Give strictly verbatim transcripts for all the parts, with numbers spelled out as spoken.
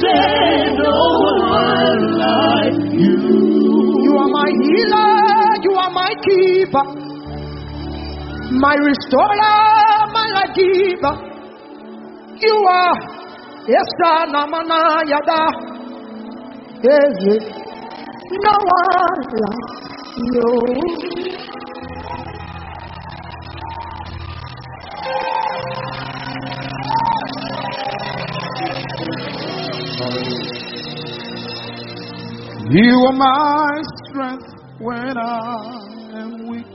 say no one like you. You are my healer, you are my keeper, my restorer, my life giver. You are Esa Namana Yada. No one like you. You are my strength when I am weak.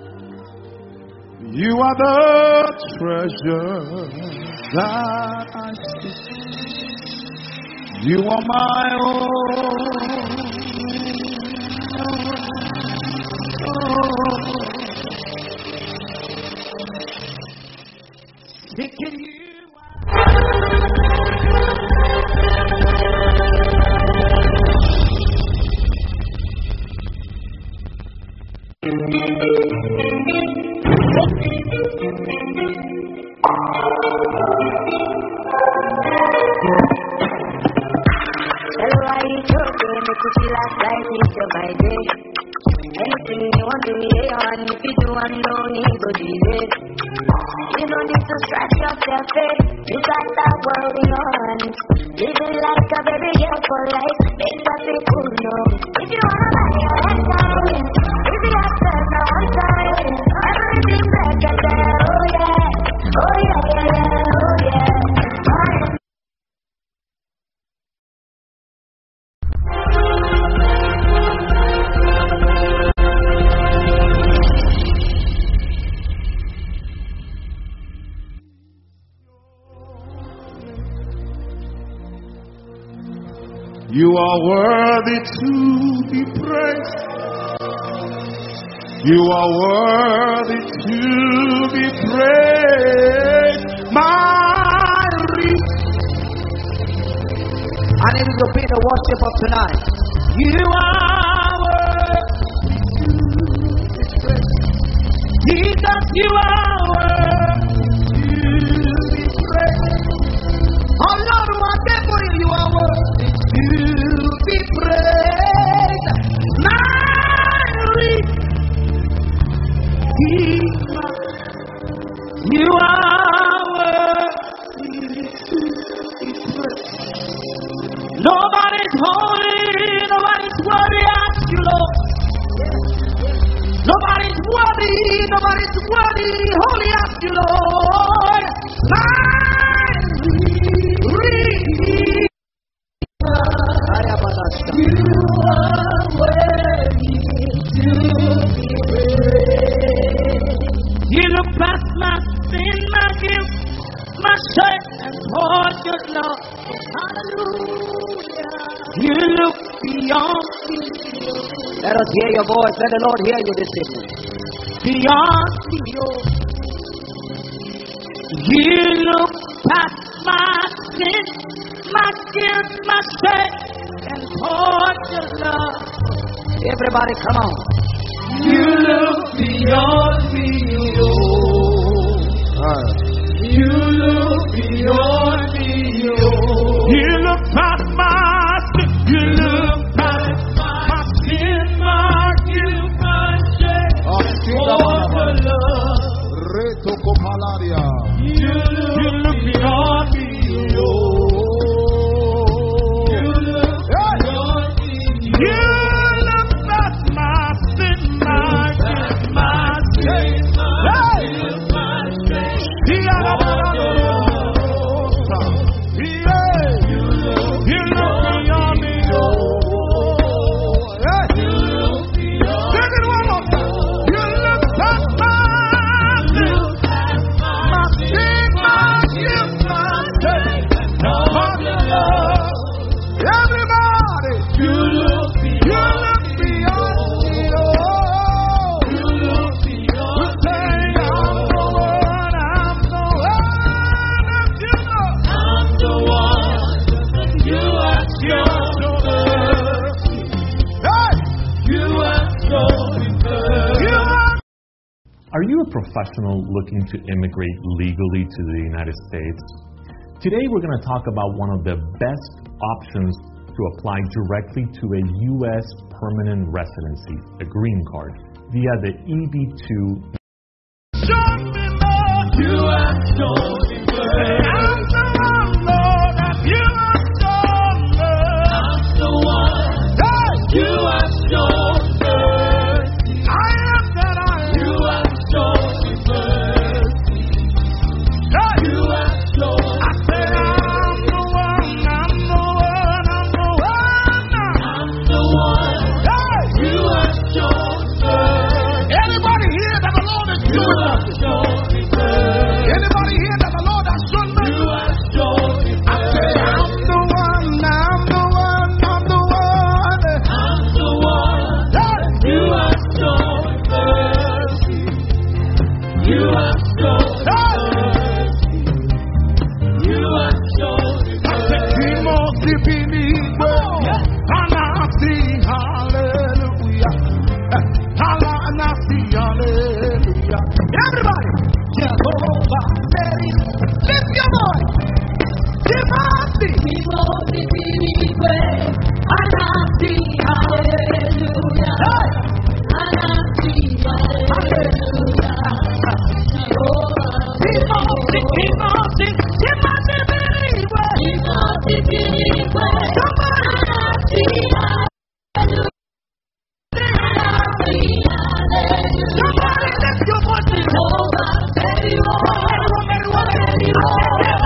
You are the treasure that I seek. You are my own. Seeking you. Anything you want to hear, and if you do, I don't need to delay. You don't need to stress yourself, eh? You got that world in your hands. Living like a baby girl for life, make that people know. If you wanna buy your head down, if you have to know one time, everything back at there, oh yeah, oh yeah, yeah, yeah, oh yeah. You are worthy to be praised. You are worthy to be praised. My reason. I need you to be the worship of tonight. You are worthy to be praised. Jesus, you are worthy to be praised. Oh Lord, whatever you are worthy to be praised. My Redeemer, you are worthy to be praised. Nobody's holy, nobody's worthy as you, Lord. Nobody's worthy, nobody's worthy, holy as you, Lord. My Redeemer. You are worthy to be praised. You look past my sin, my guilt, my shame, and tortured love. Hallelujah. You look beyond me. Let us hear your voice. Let the Lord hear you this evening. Beyond me. You look past my sin, my guilt, my shame, and tortured love. Everybody, come on. You look beyond me, oh. You look beyond me, oh. You look past my sin. You look past my sin, my guilt, my shame. Oh, the love. Reto Copalaria. You look beyond me, oh. You look beyond me, oh. You look past my sin, my guilt, my shame, my guilt, my shame. You look beyond me, oh. You look beyond me. Sing it one more time. You look past my sin, my sin, my guilt, my shame, my love. Everybody, you look beyond me, oh. You look beyond me. I'm the one, I'm the one that you love. I'm the one that you are chosen. Hey, you are chosen. You are. Are you a professional looking to immigrate legally to the United States? Today we're going to talk about one of the best options to apply directly to a U S permanent residency, a green card, via the E B two. Show me more. You have shown me mercy. I'm the one, Lord, that you have shown mercy. I'm the one that you have shown mercy. I am that I am. You have shown me mercy. Yeah. You have shown me mercy. I said I'm the one, I'm the one, I'm the one. I'm the one. Yeah. You have shown mercy. Anybody here that the Lord is doing something? Anybody here that the Lord has shown me? You have shown me. I say I'm the one, I'm the one, I'm the one. I'm the one. Yeah. You have shown mercy. You have shown mercy. You have shown mercy. I said Timothy Binigo, and I see hallelujah. And I see hallelujah. Everybody, Jehovah, lift your voice. Timothy, Timothy Binigo, and I see hallelujah. And I see hallelujah. Timothy, Timothy, Timothy Binigo, Timothy Binigo, somebody, and I see hallelujah. Somebody lift your voice. Jehovah, everyone, everyone, everyone.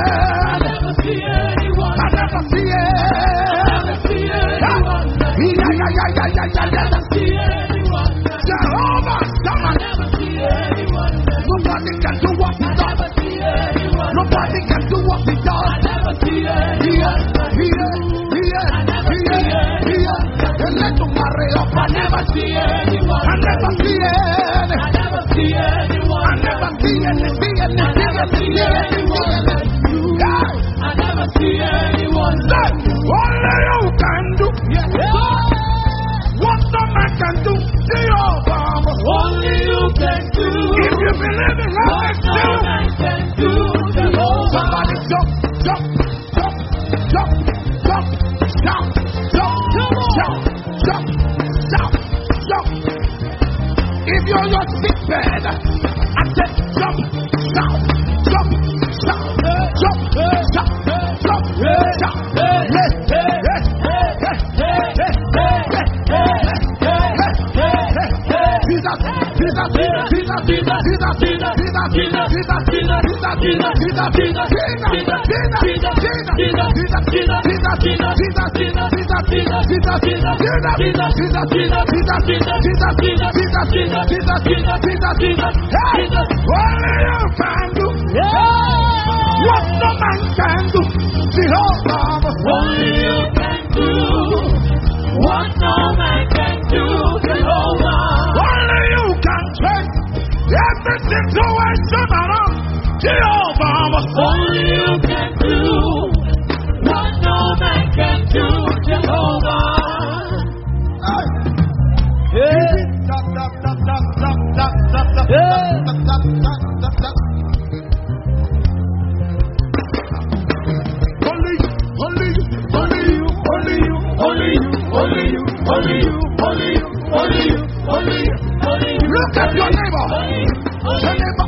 never see anyone. I never see anyone. Yeah, yeah, yeah, yeah, yeah, yeah. I never see anyone. Jehovah, I never see anyone. Nobody can do what he does. Nobody can do what he does. I never see anyone. Here, here, here, here. And let them marry up. I never see anyone. I never see anyone. I never see anyone. I never see anything. I never see anyone. I never see anyone. Only you can do. What no man can do. Jehovah. Only you can do. If you believe in what no man can do. Somebody jump, jump, jump, jump, jump, shout, jump, shout, jump, shout, jump. If you're your sick bed, I said jump, shout, jump, shout, jump, shout, jump, shout. What no man can do, Jehovah. Only you can do what no man can do, Jehovah. Only you can change every situation around, Jehovah. Only you can do what no man can do, Jehovah. Look at your neighbor. Your neighbor.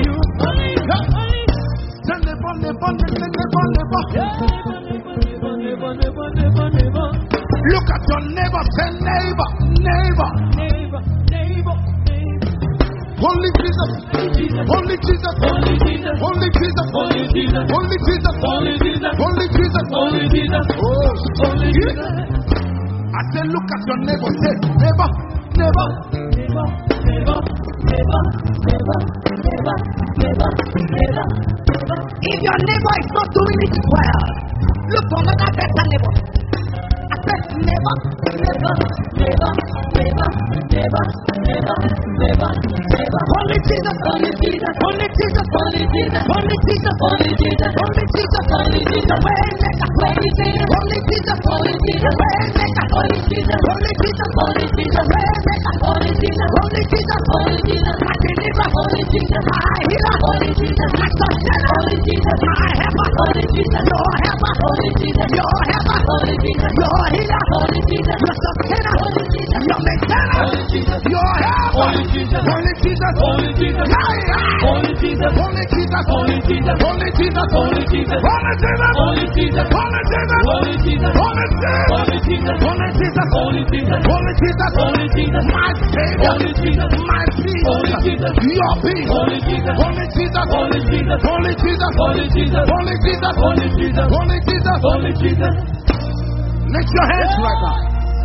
Look at your neighbor. Say neighbor, neighbor, neighbor, neighbor. Only Jesus, only Jesus, only Jesus, only Jesus, only Jesus, only Jesus, only Jesus, only Jesus, only Jesus. Oh, only Jesus. I said, look at your neighbor. Say neighbor, neighbor, neighbor, neighbor, neighbor, neighbor, neighbor, neighbor, neighbor. If your neighbor is not doing it well, look for another better neighbor. I said neighbor, neighbor, neighbor, neighbor, neighbor, neighbor, neighbor, neighbor. Only Jesus, only Jesus, only Jesus, only Jesus, only Jesus, only Jesus, only Jesus, only Jesus. Way maker, only Jesus, only Jesus, only Jesus. Way maker, only Jesus, only Jesus, only Jesus. Way maker, only Jesus, only Jesus, only Jesus. My deliverer, only Jesus. My healer, only Jesus. My sustainer, only Jesus. My helper, only Jesus. Your helper, only Jesus. Your helper, only Jesus. Your healer, only Jesus. Your sustainer, only Jesus. Your maintainer, only Jesus. Your helper, only Jesus. Only Jesus, only Jesus. Only Jesus, only Jesus, only Jesus, only Jesus, only Jesus, only Jesus, only Jesus, only Jesus, only Jesus, only Jesus, only Jesus, only Jesus, only Jesus, only Jesus, my Savior, only Jesus, my peace, only Jesus, your peace, only Jesus, only Jesus, only Jesus, only Jesus, only Jesus, only Jesus, only Jesus, only Jesus, only Jesus. Lift your hands right now.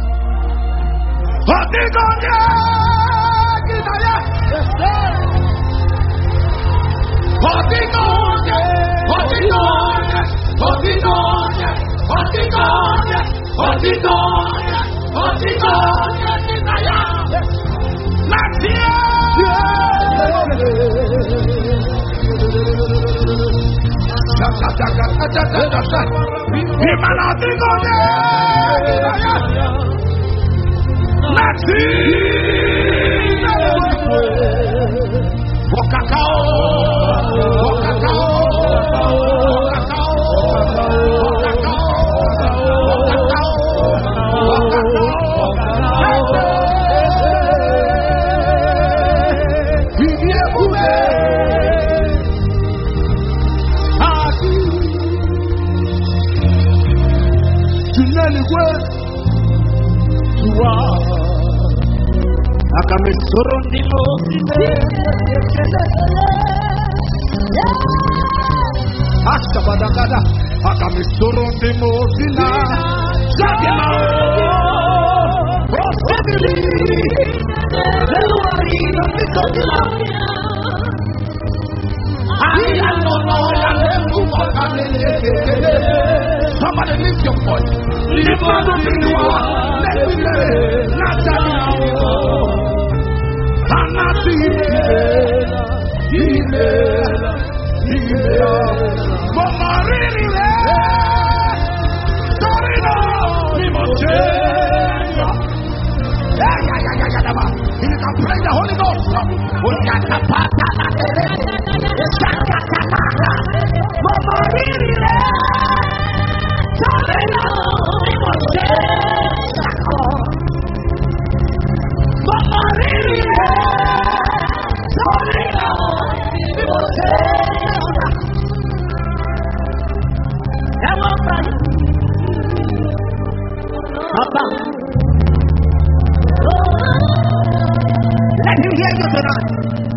Hodigonya, Gidaya, yes sir. Hodigonya, Hodigonya, Hodigonya, Hodigonya, Hodigonya, Hodigonya, Gidaya, Latia. Imana Hodigonya, Gidaya. Lati Wakakao Wakakao Wakakao Akamesoro ndilo Ashabadagada, Akamisorondi Mosina, Jagina, Possibly, somebody lift your voice. Lift your voice. Let me live. Not that I'm not sorry, no. We must change. Yeah, yeah, yeah, yeah, yeah. You can pray the Holy Ghost. We got the Pata. Let him hear you tonight.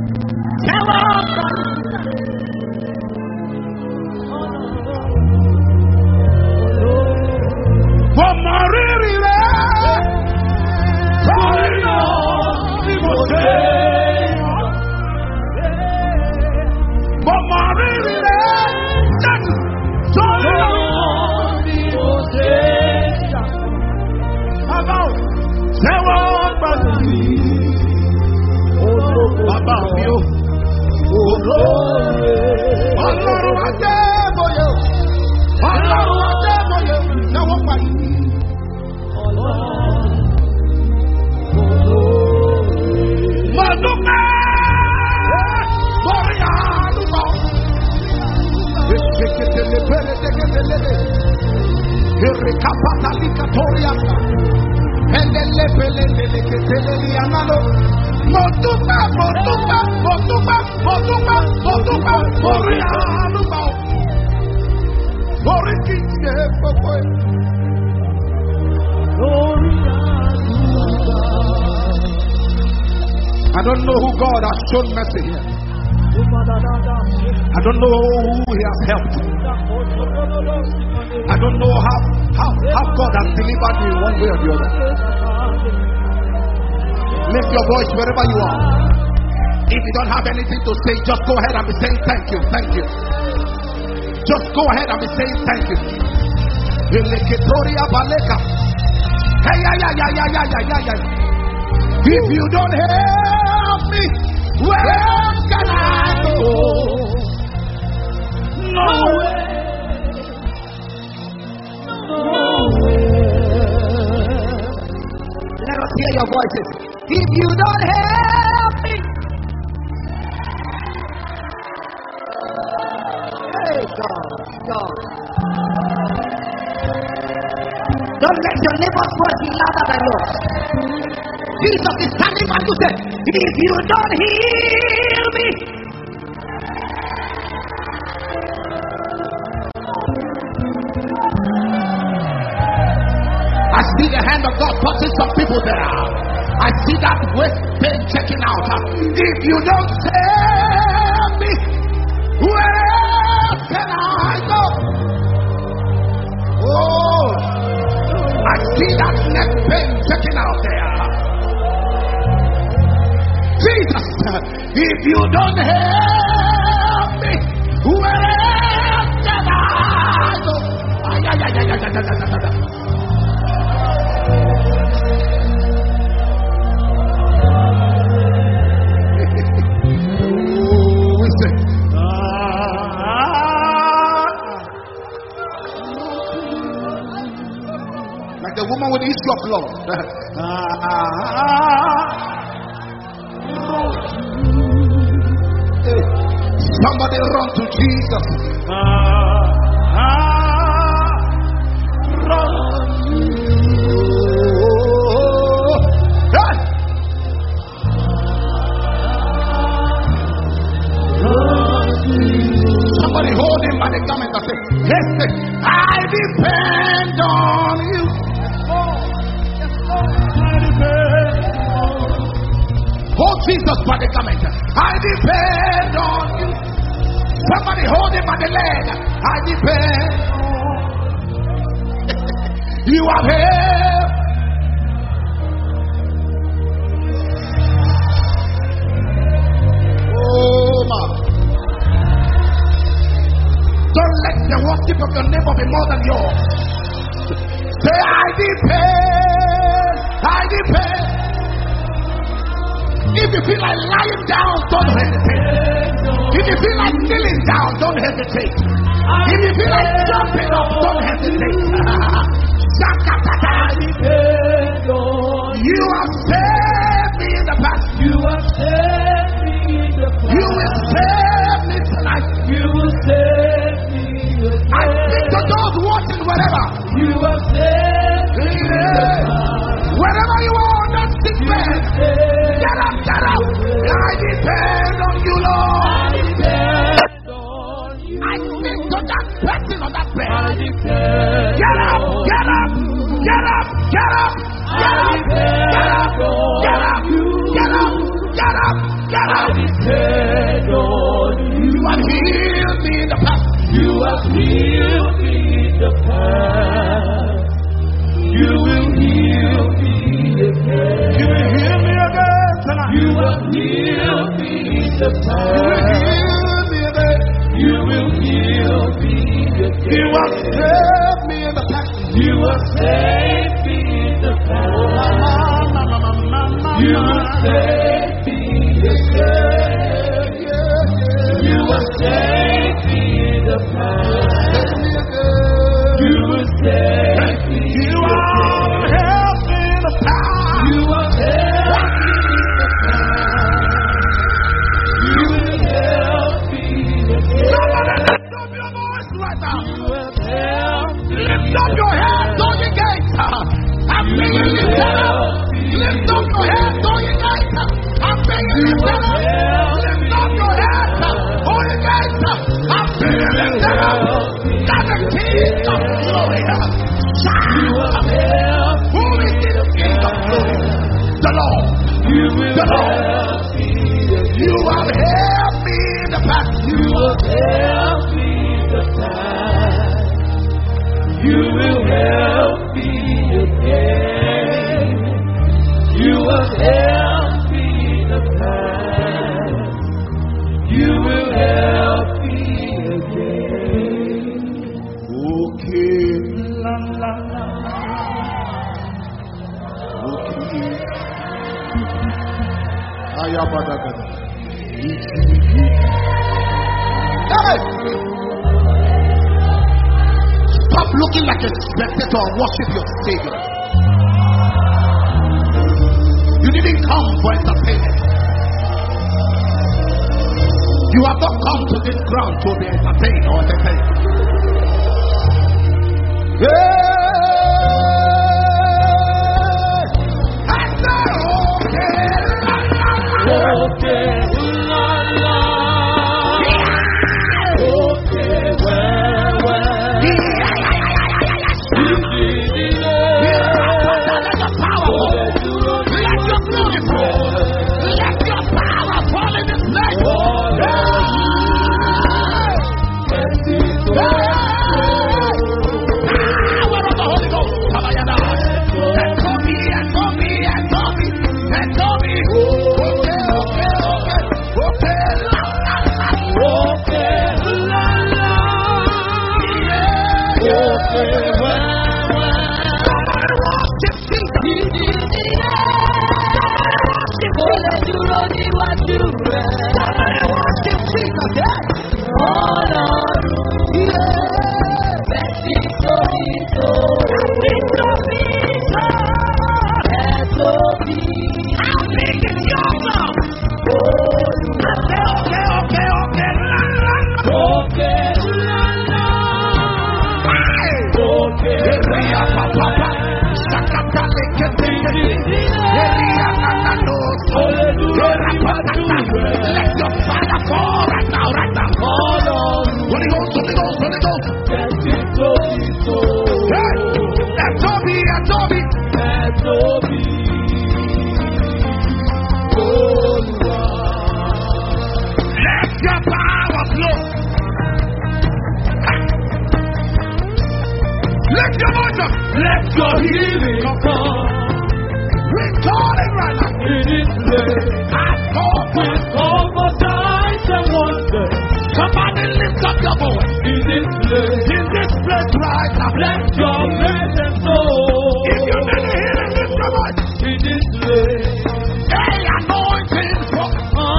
I don't know who God has shown mercy here. I don't know who He has helped. I don't know how, how, how God has delivered you one way or the other. Lift your voice wherever you are. If you don't have anything to say, just go ahead and be saying thank you, thank you. Just go ahead and be saying thank you. Hey, yeah, yeah, yeah, yeah, yeah, yeah, yeah. If you don't help me, where can I go? No way. No way. Let us hear your voices. If you don't help me, hey God, God. Don't let your neighbor's voice be louder than yours. Jesus is standing by to say, if you don't heal me, I see the hand of God touching some people there. I see that waist pain checking out. If you don't save me, where can I go? Oh, I see that neck pain checking out there. Jesus, if you don't help me, where can I go? Ay, ay, ay, ay, ay, ay, ay, ay, ay. Like the woman with the issue of blood. Somebody run to Jesus. Run. Hey. Somebody hold him by the garment and say, yes, I depend on you. Hold Jesus by the garment. I depend on you. Somebody hold him by the leg. I depend on you are here. Oh my. Don't let the worship of your neighbor be more than yours. Say I depend. I depend. If you feel like lying down, don't hesitate. If you feel like kneeling down, don't hesitate. If you feel like jumping up, don't hesitate. You have saved me in the past. You have saved me in the past. You will save me tonight. You will save me again. I speak to those watching wherever. You have saved me in the past. Wherever you are on that sick bed, get up, get up. I depend on you, Lord. I depend on you. I speak to that person on that I bed. depend Get up, on get up, get up, get up, get up, get up, get up, get up, get up, get I up. depend on you. You have healed me in the past. You have healed me in the past. You will heal me again. You will heal me again tonight. You have healed me in the You will past. heal me again. You will heal me again. You have saved me in the past. You have saved me in the past. You have saved me again. You have saved me in the past. You will save me. You have helped me in the past. You have helped me in the past. You will help me again. Somebody lift up your voice right now. You have helped me. Lift up your hands on your gates. I'm begging you to lift up your hands on your gates. I'm begging you to lift up your hands on your gates. I'm begging you to let the King of Glory shine. Who is the King of Glory? The Lord. You will The Lord. help me. You have helped me in the past. You have helped me in the past. You will help me again. You have helped me in the past. You will help me again. Okay. La, la, la. Okay. Ayabadagada. Hey! Stop looking like a spectator and worship your Savior. You didn't come for entertainment. You have not come to this ground to be entertained or entertained. Yeah. I said, okay, la, la, la. Okay, la la. Okay, well, well. You did it. Let your power fall in this place. Power of the Holy Ghost. Echo me, echo me, echo me, echo me. Okay, okay, okay, okay. La, la, la. Okay, la la. Yeah, yeah. Okay, well, well. Somebody worship Jesus. You did it. Olè dúró níwájú rẹ̀. Somebody worship Jesus. Yeah. Ọlọ́run bẹ́ẹ̀ tí tóbi tó. Bẹ́ẹ̀ tóbi. How big is your mouth? I say, okay, okay, okay. La, la, la. Okay, la la. Hey. Okay, Eria, pa, pa, pa. Shakata, leke, teke, teke. Eria, na, na, no, so. Eria, pa, pa, pa. Let your fire fall right now, right now. Holy Ghost, Holy Ghost, Holy Ghost. bẹ́ẹ̀ tí tóbi tó. Hey. Etobi, Etobi. Bẹ́ẹ̀ tóbi. Olúwa. Let your power flow. Let your healing come. We call it right now. In this place. I call with all for signs and wonders. Somebody lift up your voice. In this place. In this place right now. Let your presence flow. If you need a healing, lift your voice. In this place. Hey, anointing from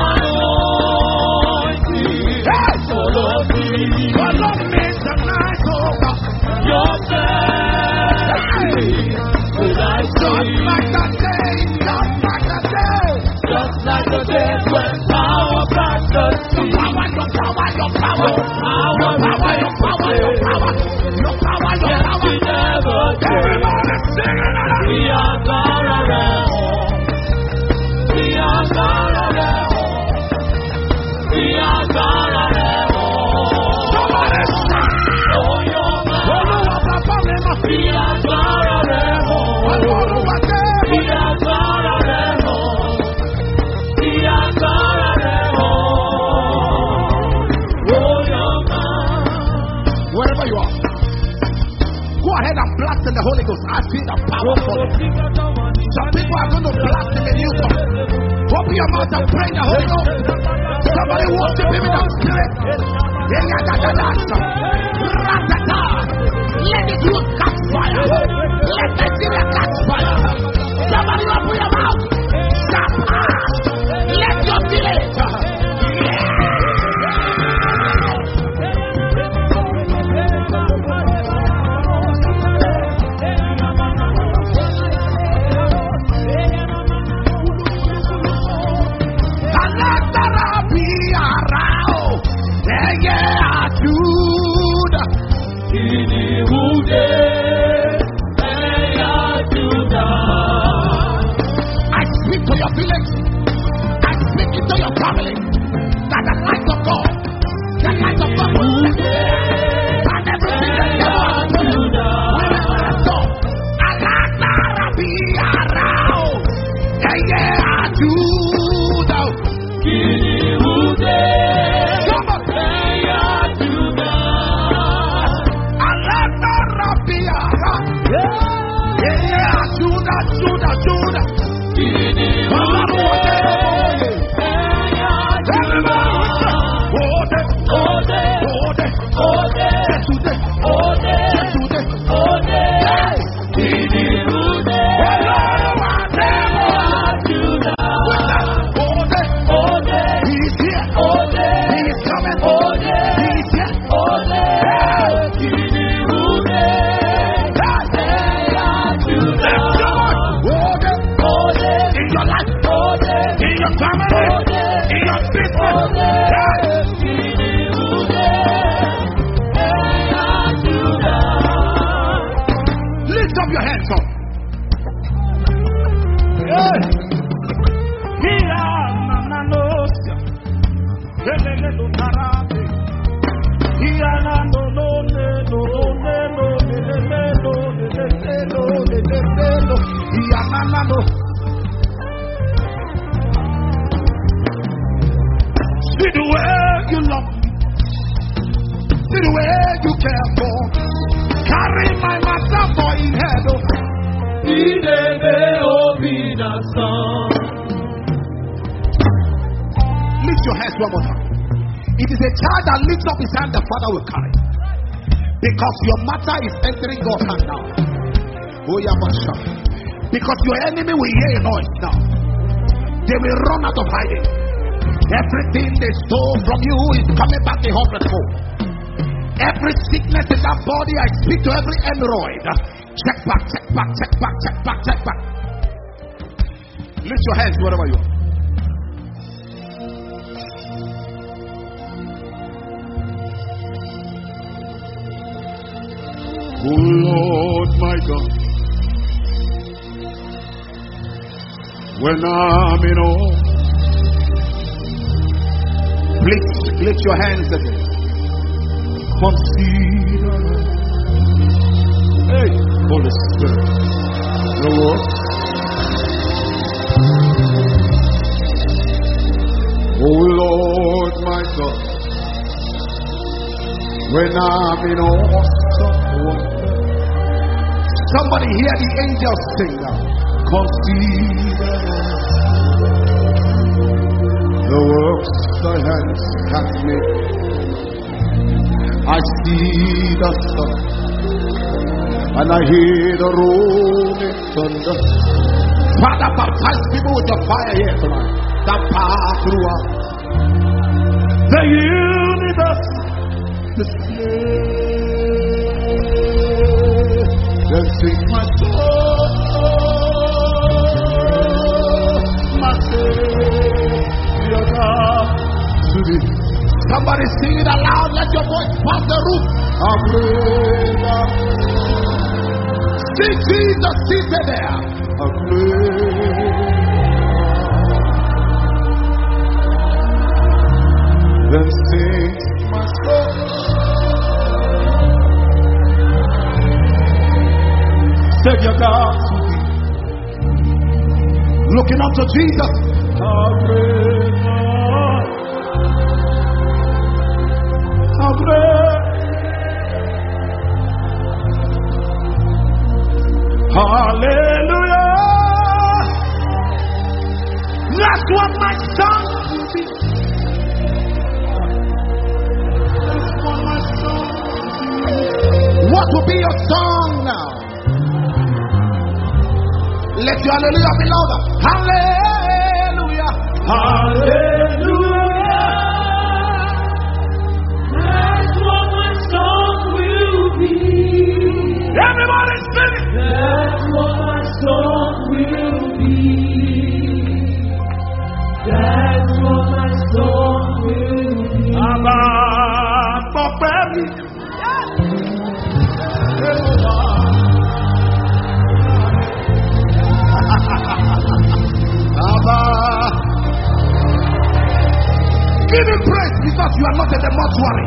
anointing. Hey, follow me. Follow me tonight, oh God. Your blessing. Just like the day, just like the day, just like the day when power back the sea. Power, your power, your power, your power, your power, your power, your power, your power. We never everybody sing it out. We are God around. We are God around. We are God around. Somebody shout. Oh, your man. We are God around. Wherever you are, go ahead and blast in the Holy Ghost. I feel the power for it. Some people are going to blast in the new song. Open your mouth and pray in the Holy Ghost. Somebody worship him in the spirit. Let it root catch fire. Let the Syria catch fire. Somebody open your mouth. Stop. Let your village. I speak to your village. I speak into your family. That the light of God, the light of God will set you. And everything that you want to do will restore. Alatara be around. Yeah, do the Kirude. Alatara be around. Yeah, Judah, Judah, Judah. Lift up your hands up. See the way you love me. See the way you care for. Carry my matter for in head. Lift your hands one more time. It is a child that lifts up his hand, the father will carry. Because your matter is entering God's hand now. Oh, yeah, because your enemy will hear a noise now. They will run out of hiding. Everything they stole from you is coming back a hundredfold. Every sickness in that body, I speak to every hemorrhoid. Check back, check back, check back, check back, check back. Lift your hands wherever you are. Oh Lord my God, when I'm in awe, please lift your hands again. Consider, hey, Holy Spirit, the Lord. Oh Lord my God, when I'm in awesome wonder, Somebody hear the angels sing now. Consider the works thy hands have made. I see the sun and I hear the rolling thunder. Father, baptize people with your fire here tonight. That power throughout the universe display. Then sing my soul, my Savior God to thee. Somebody sing it aloud. Let your voice pass the roof. See Jesus seated there. Then sings my soul, Savior God to thee. Looking unto Jesus. How great, how great, hallelujah. That's what my song will be. That's what my song will be. What will be your song now? Let your hallelujah be louder. Hallelujah. Hallelujah. That's what my song will be. Everybody sing it. That's what my song will be. That's what my song will be. About for baby. Give him praise because you are not in the mortuary.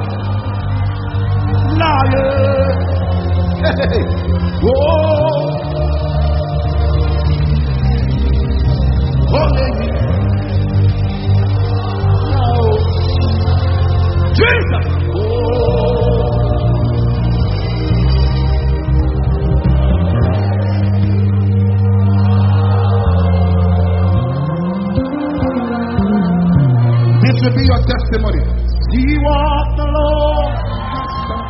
Now, yeah. Hey. Oh. Holy. Oh. Jesus. This will be your testimony. See what the Lord has done.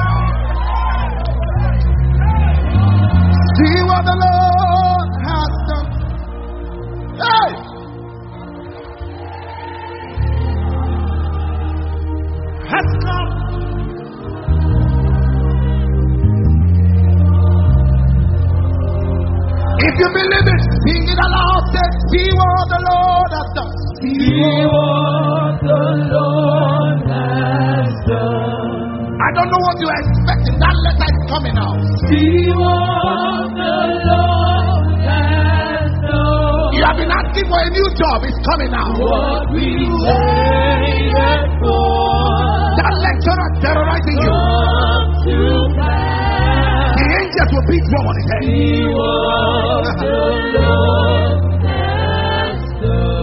See what the Lord has done. Hey! Has come. If you believe it, sing it aloud. Say, see what the Lord has done. See what the Lord has done. I don't know what you are expecting. That letter is coming out. See what the Lord has done. You have been asking for a new job. It's coming out. What we waited for. That lecturer terrorizing you. Come to pass. The angels will beat drum on his head. See what the Lord has done.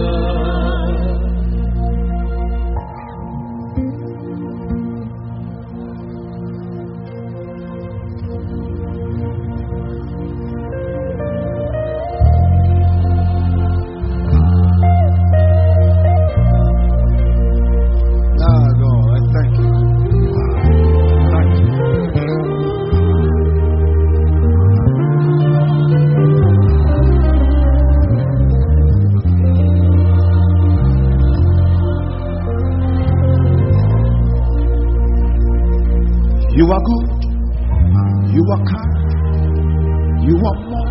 You are good. You are kind. You are more.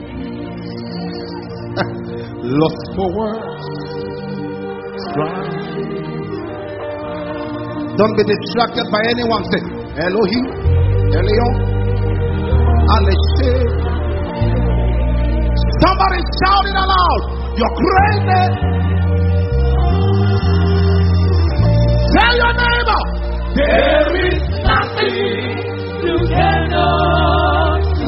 Lost for words. Try. Don't be distracted by anyone. Say, Elohim, Elion, Aleshe. Somebody shout it aloud. You're crazy. Tell your neighbor, there is nothing You cannot do.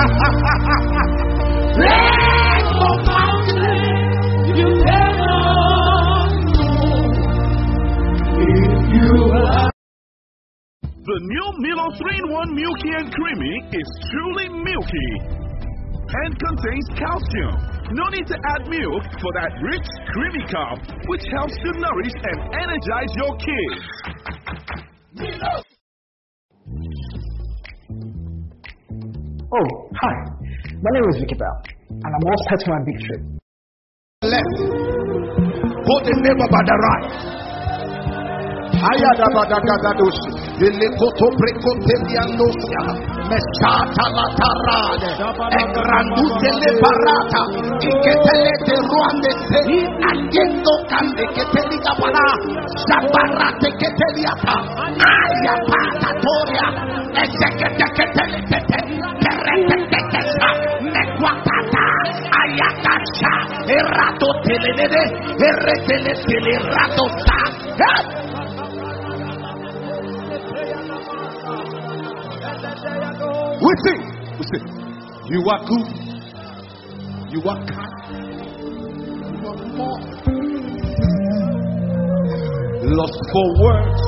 Let go mountain. You cannot move. If you are. The new Milo three in one Milky and Creamy is truly milky. and contains calcium. No need to add milk for that rich, creamy cup, which helps to nourish and energize your kids. Oh, hi. My name is Vicky Bell, and I'm all set for my big trip. Left. Put the neighbor by the right. Ayada badagadados, Elekoto Precontelianosia, Mesata Latarade, Egrandute Leparata, Iketelete Ruandese, Agendo Kande Keteligapana, Sabarate Keteliata, Ayapata Toria, Ezeketeketelete, Peretekesa, Nequatata, Ayakasha, Erato Telede, Eretele Teleratosa. We sing, we sing. You are good, you are kind, you are more. Lost for words,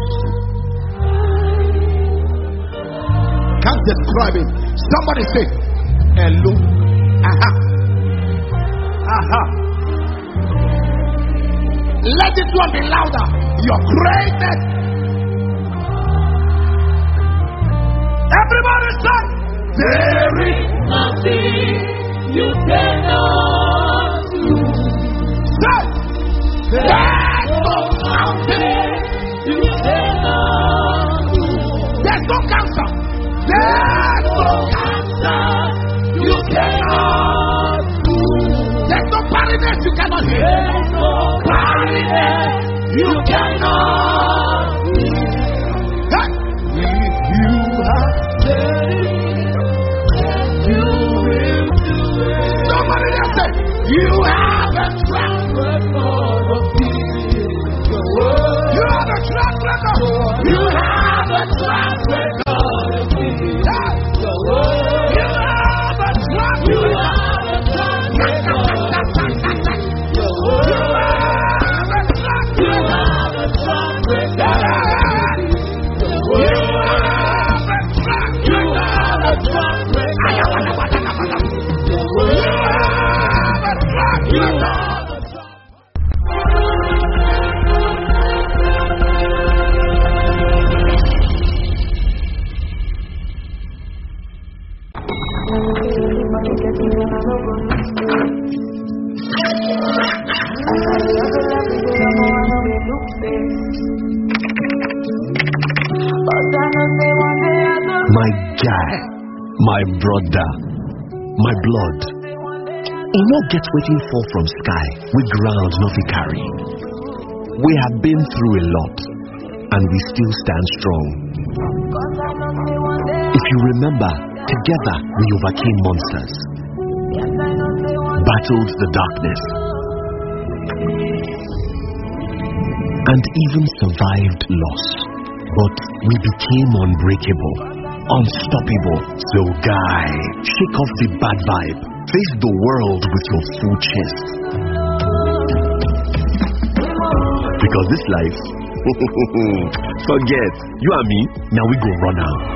can't describe it. Somebody say, hello, aha, aha. Let this one be louder. Your greatness. Everybody say, there is nothing you cannot do. Say, there's no mountain you cannot do. There's no cancer. There's no cancer you cannot do. There's no barrenness you cannot heal. There's no barrenness you cannot do. Hey. If you have somebody else say, you have a track record of being your word. You have a track record. You have a track record of being your word. You have a track record. You have a track record. Your word. You have a track record. You have a track record. Your word. You have a track record. You have a track record. You have my guy, my brother, my blood. E no get wetin fall from sky, we ground no fit carry. We have been through a lot, and we still stand strong. If you remember, together we overcame monsters, battled the darkness, and even survived loss. But we became unbreakable, unstoppable. So guy, shake off the bad vibe. Face the world with your full chest. Because this life, forget, you and me, now we go run out.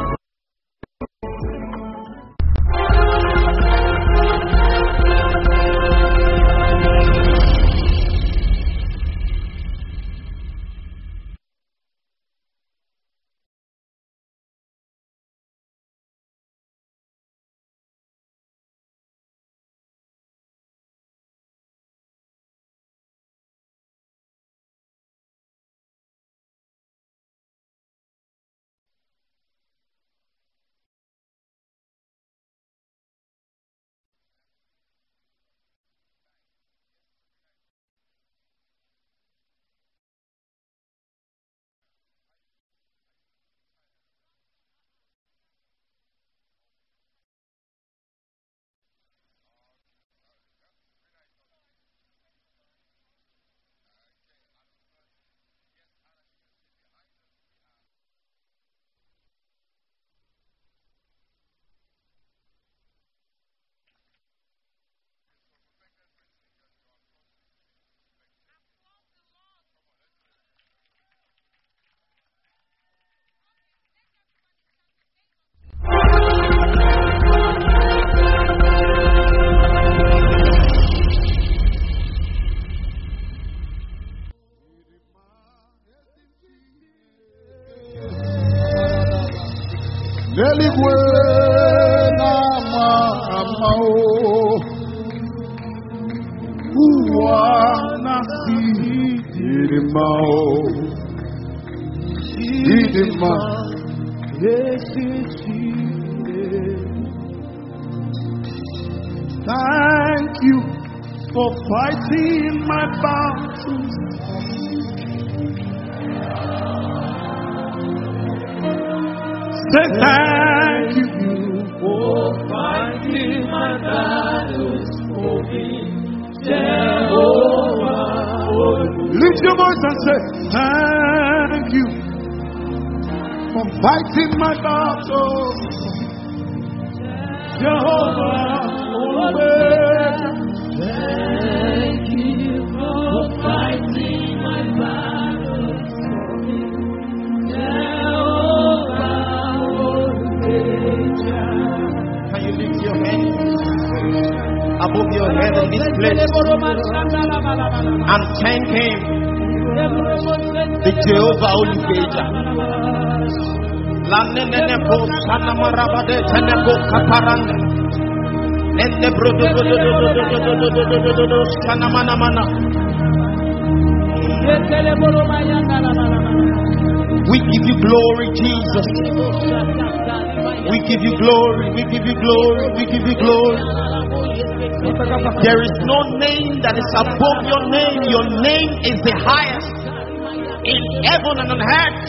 Thank you for fighting my battles. Say thank you for fighting my battles for me, Jehovah. Lift your voice and say thank you for fighting my battles, Jehovah. Thank you for fighting my battles, Jehovah. Can you lift your hands above your head in this place and thank Him, the Jehovah Olubeja. Lanenenebo sanamarabade tenebo kaparanda. Ende brodo sanamana mana. We give you glory, Jesus. We give you glory, we give you glory, we give you glory. There is no name that is above your name. Your name is the highest in heaven and on earth.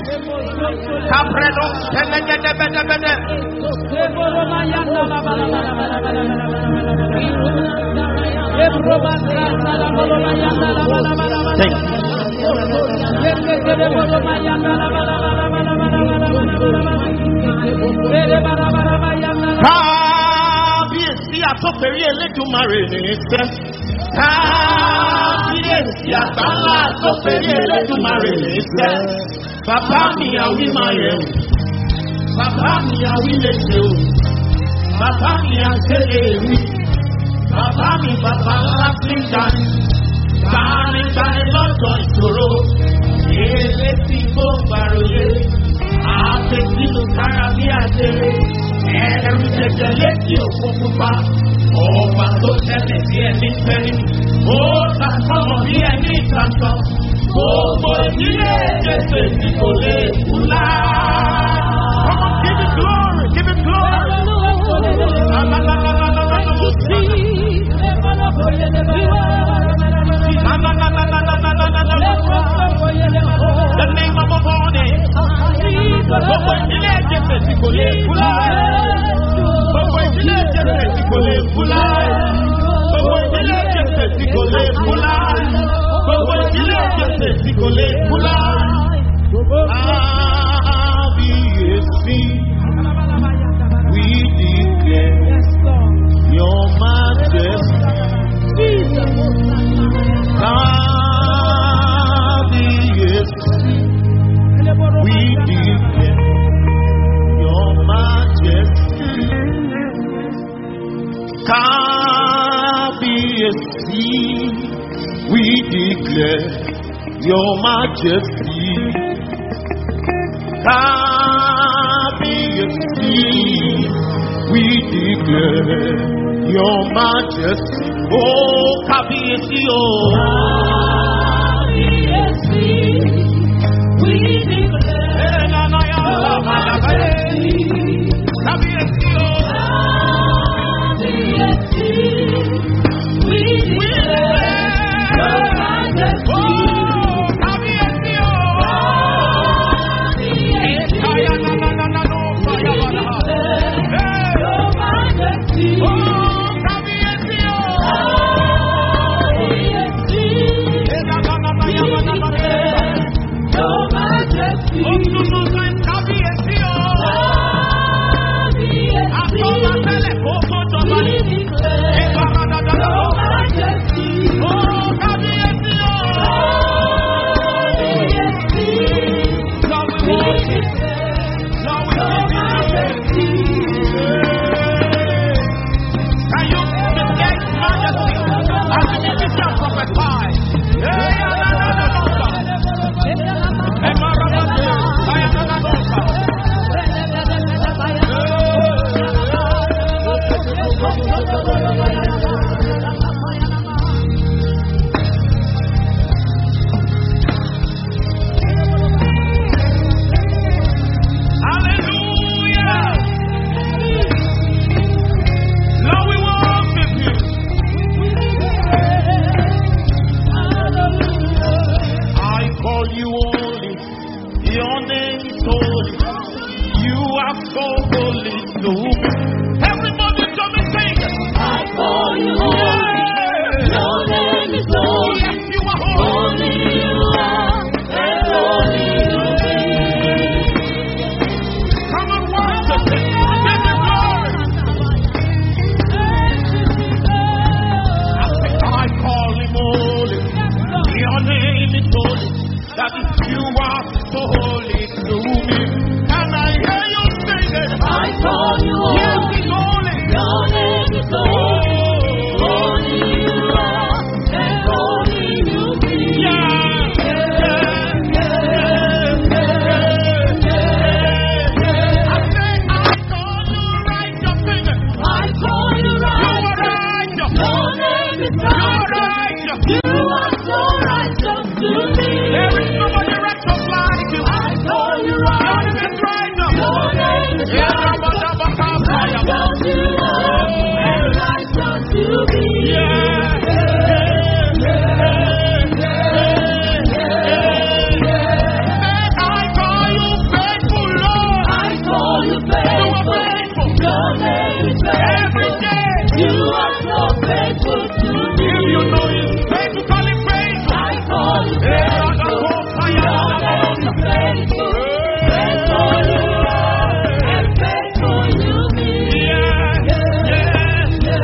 Thank you. Kábíyèsí àtọ́fẹ̀rí Elédùmarè ní ìfẹ́. Kábíyèsí àtàlà àtọ́fẹ̀rí Elédùmarè ní ìfẹ́. Bàbá mi àwí máa yẹ̀ wò. Bàbá mi àwí lè ṣe o. Bàbá mi àṣẹlẹ̀ èmi. Bàbá mi bàbá ńlá sí ń dání. Tani tani lọ́jọ́ ìṣòro. Èlé tí kò gbàròyé. Àfẹ́sínú kára bí àṣẹrẹ. Ẹ̀rù jẹjẹ létí òkú pupa. Ọba tó tẹ̀lé bí ẹni fẹ́rí. Ó sàkọ́mọ̀ bí ẹni ìtàntọ́. Gbogbo ìdílé Jésù tí kò lè kú lá. Come on, give it glory, give it glory. The name of our name. Gbogbo ìdílé Jésù tí kò lè kú lá. Gbogbo ìdílé Jésù tí kò lè kú lá. Gbogbo ìdílé Jésù tí kò lè kú lá. Gbogbo ìdílé Jésù tí kò lè kú lá. Kábíyèsí, we declare your majesty. Kábíyèsí, we declare your majesty. Kábíyèsí, we declare your majesty. Kábíyèsí, we declare your majesty. Oh, Kábíyèsí, oh. Kábíyèsí, we declare your majesty. Kábíyèsí, oh. Kábíyèsí, we declare your majesty. Oh, Kábíyèsí, oh. Kábíyèsí, oh. Every day. You are so faithful to me. If you know His faithful, call Him faithful. I call you faithful. Your name is faithful. Faithful you are, and faithful you be. Yes, yes, yes,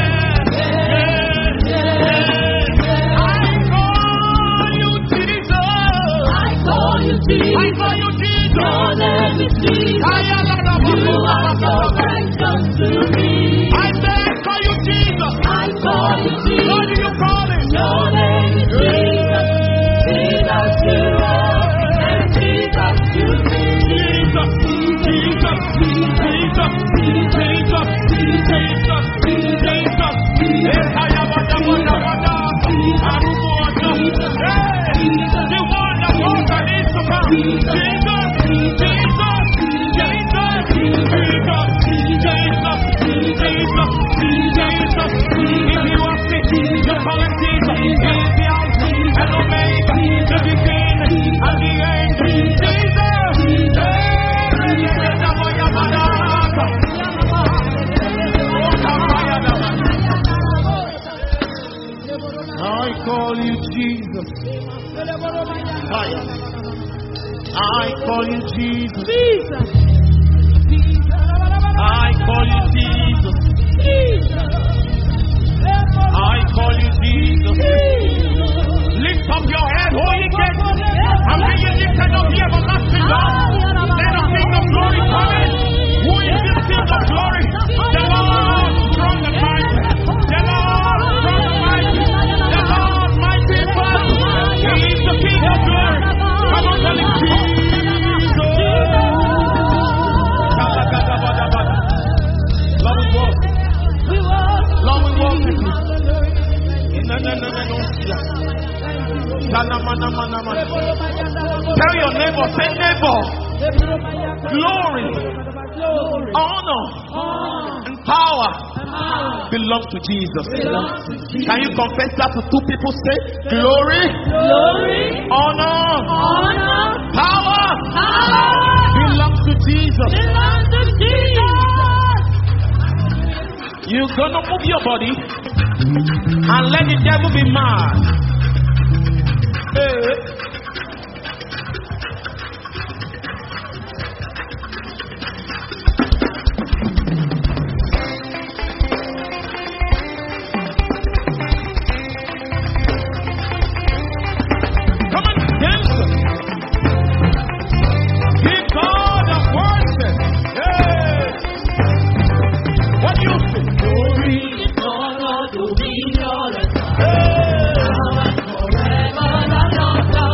yes, yes. I call you Jesus. I call you Jesus. I call you Jesus. Your name is Jesus. You are so precious to me. I say, I call you Jesus. I call you Jesus. What do you call Him? Your name is Jesus. Jesus you are, and Jesus you be. Jesus, Jesus, Jesus, Jesus, Jesus, Jesus. Ekayabadabadabada. Aruboja. Hey, the one that goes and needs to come. Jesus, Jesus, Jesus, Jesus, Jesus, Jesus, Jesus. If you ask me, you call Him Jesus. He is the Alpha and Omega, the beginning and the end. Jesus. I call you Jesus. I call you Jesus. I call you Jesus. I call you Jesus. Lift up your head, holy gates, and be ye lifted up, ye everlasting doors. Let the King of glory come in. Who is this King of glory? The Lord strong and mighty. The Lord strong and mighty. The Lord mighty in battle. He is the King of glory. Come on, tell Him Jesus. Lord, we walk. Lord, we walk with you. No, no, no, no, no. Tell your neighbor, say neighbor, glory, honor, and power belong to Jesus. Can you confess that to two people? Say glory, honor, power belongs to Jesus. You're gonna move your body and let the devil be mad. Hey. Come on, dance. Give God a worship. Hey. What do you say? Glory, honor, dominion, and Hey. power forever and ever.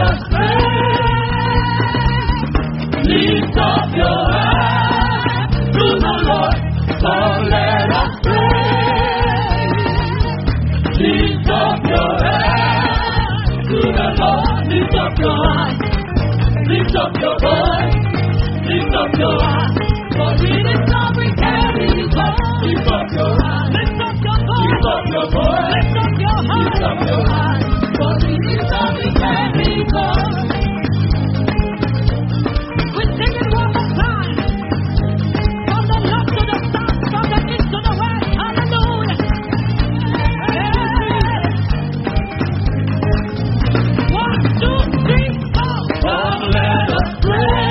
us pray. Lift up your hands to the Lord. So let us pray. Lift up your hands to the Lord. Lift up your hands. Lift up your voice. Lift up your hands. For it is not we carry you go. Lift up your hands. Lift up your voice. Lift up your voice. Lift up your hands. Lift up your hands. For it is not we carry you go. We sing it one more time. From the left to the south, from the east to the west. Hallelujah. Hey. One, two, three, four. Come let us pray.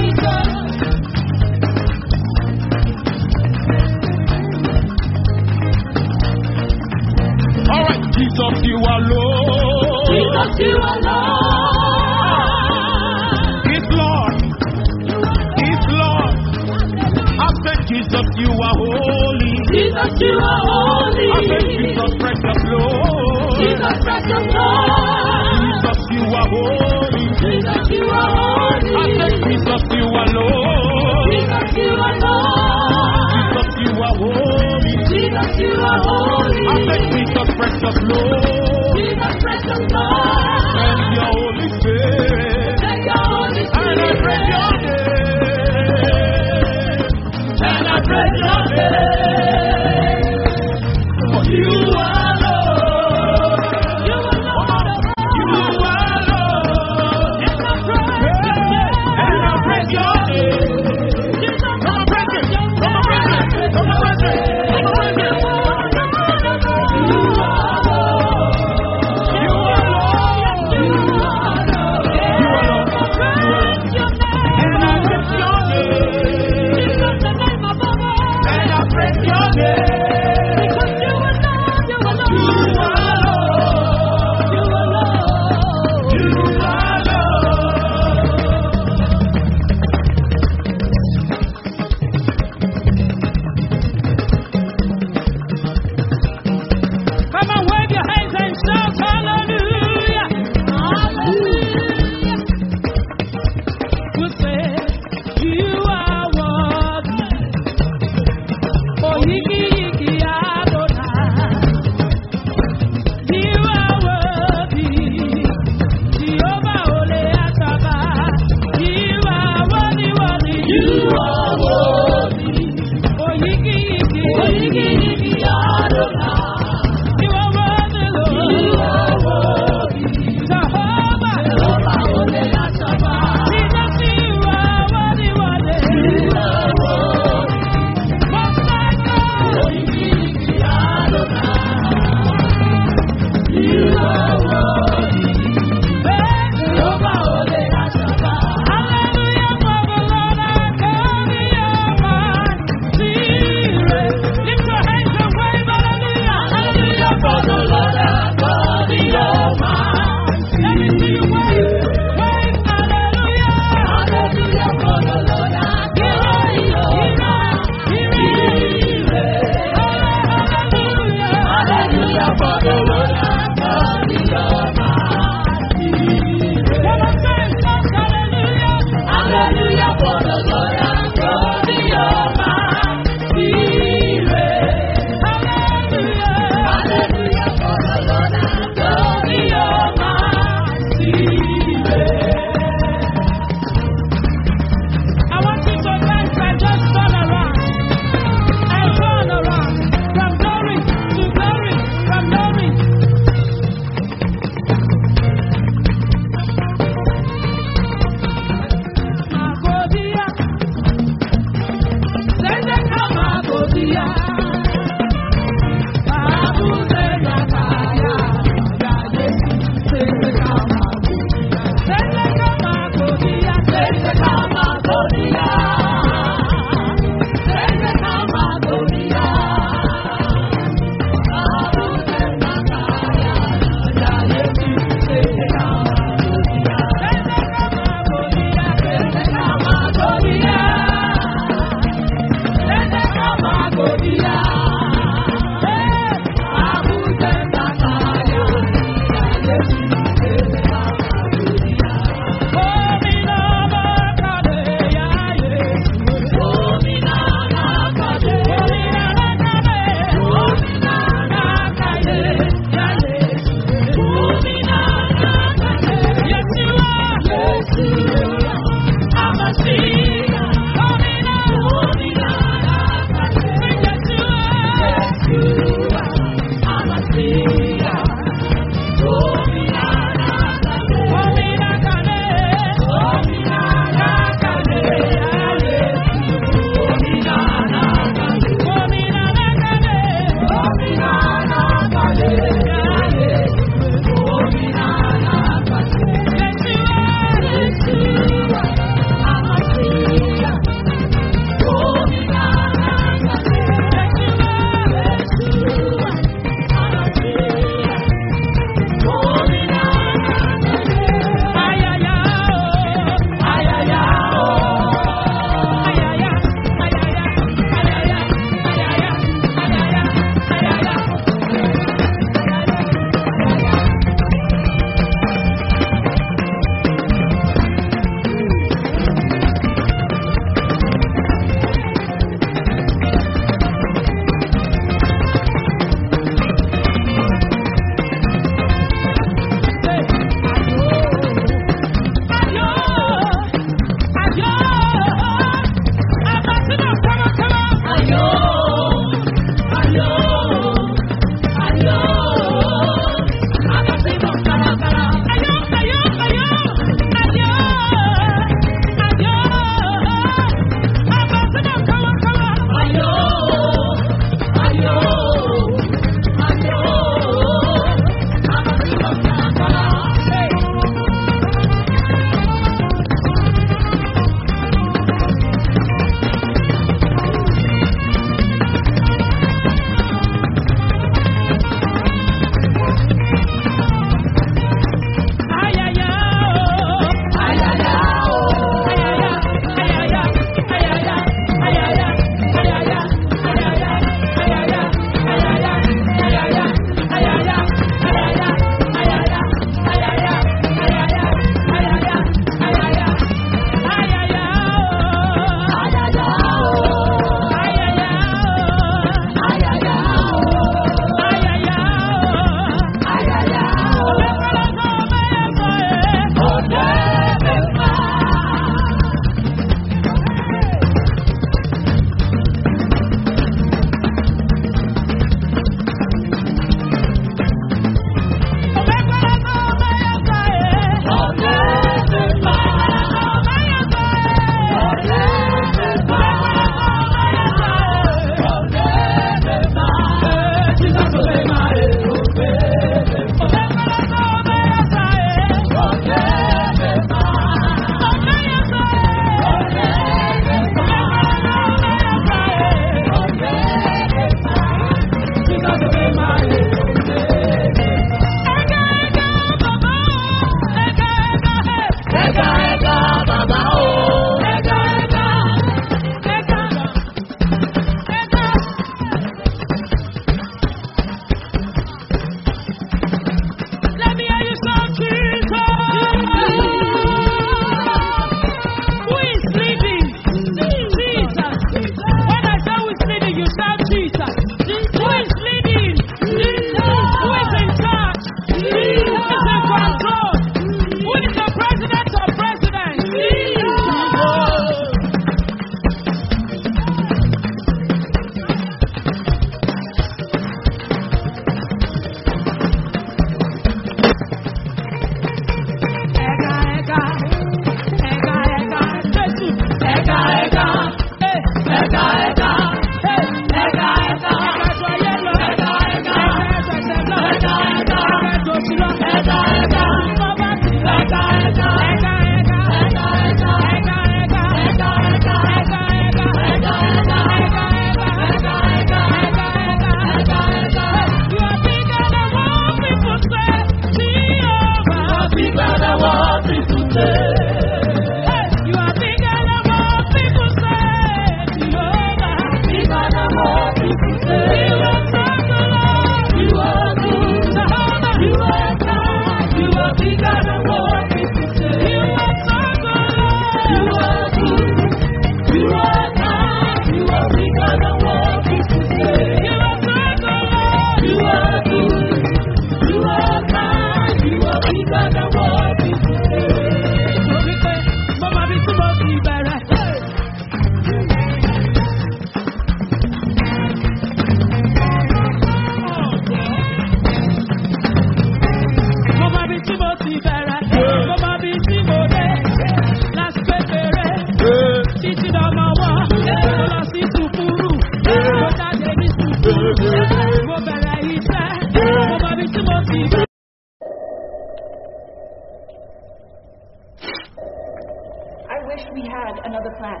wish we had another plan.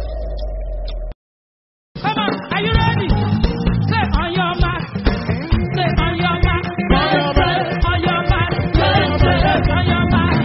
Come on, are you ready? Say on your mark. Say on your mark. On your mark. On your mark. On your mark.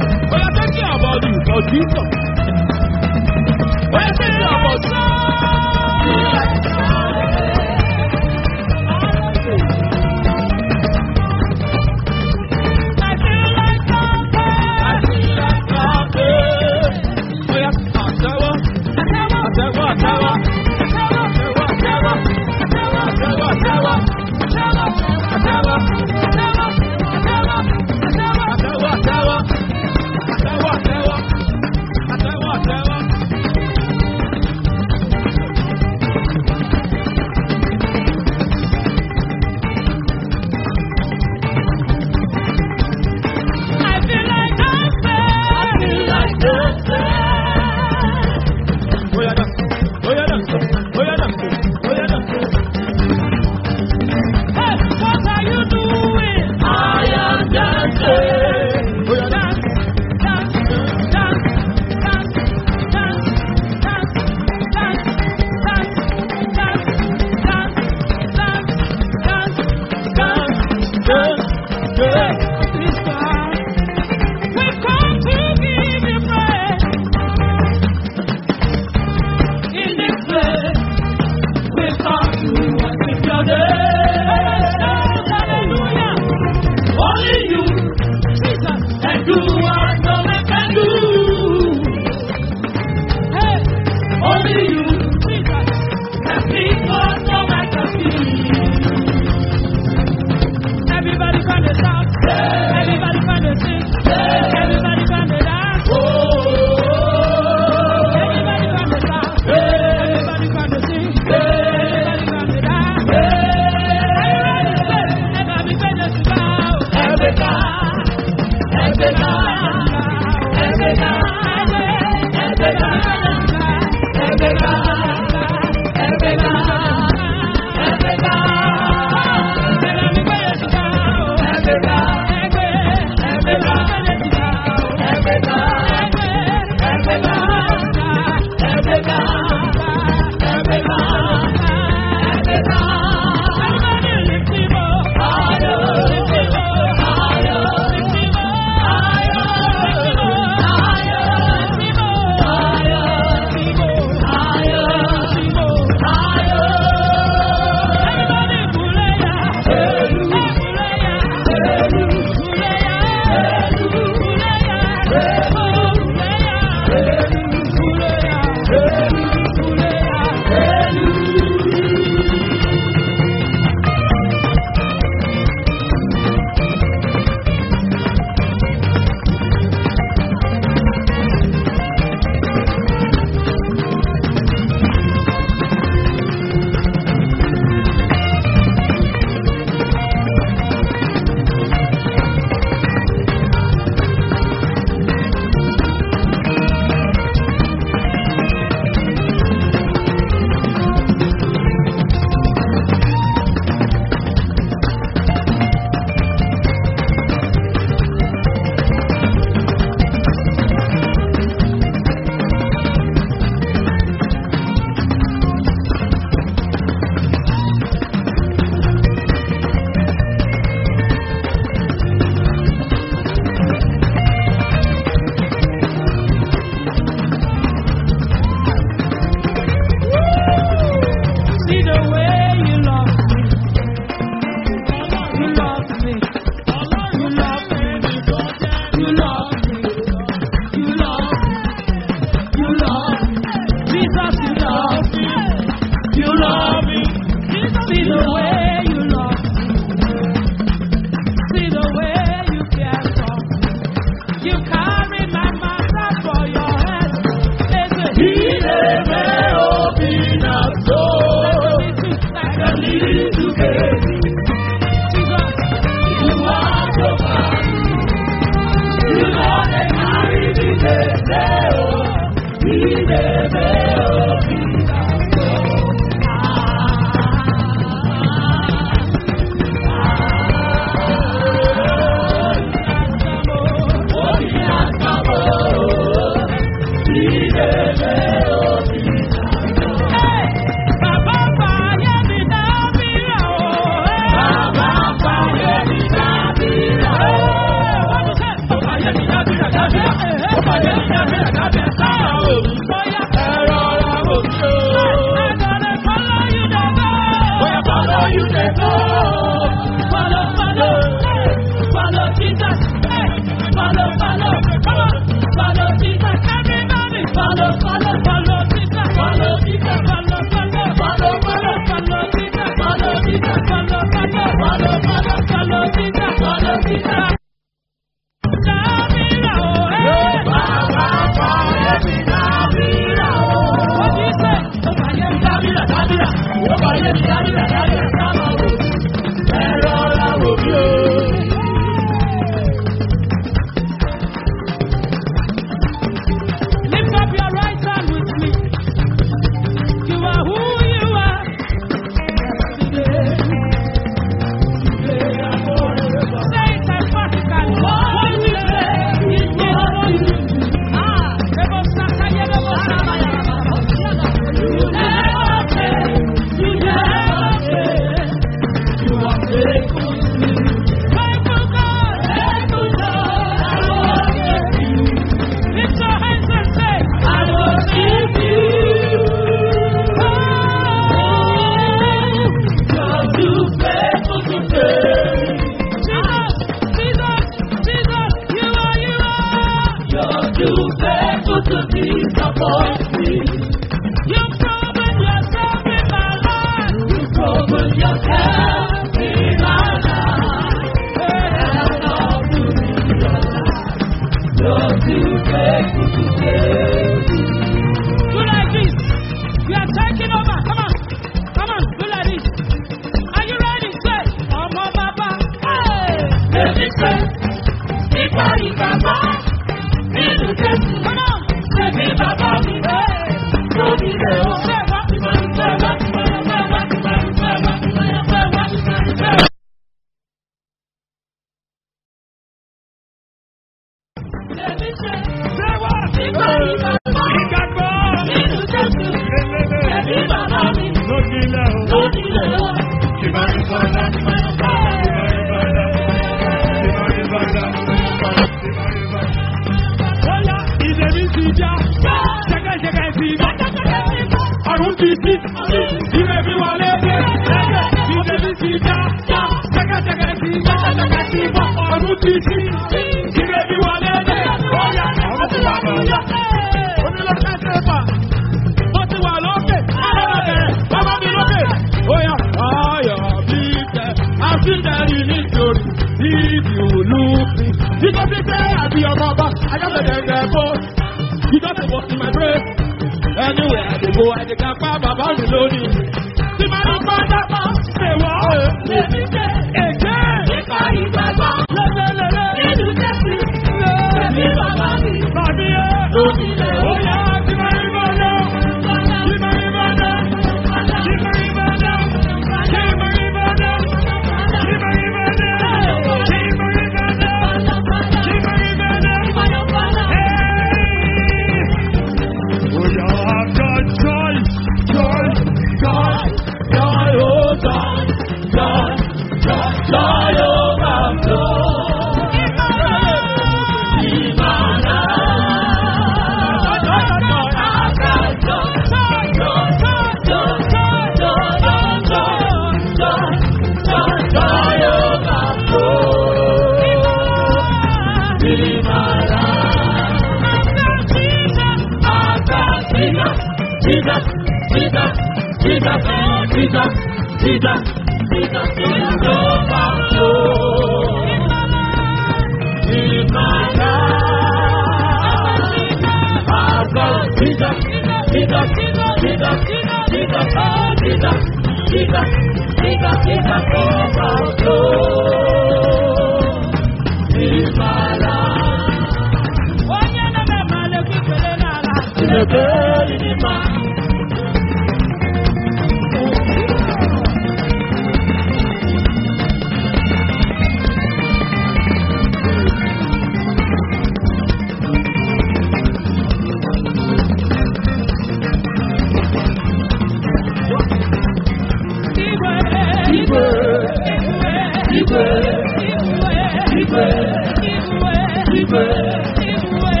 Keep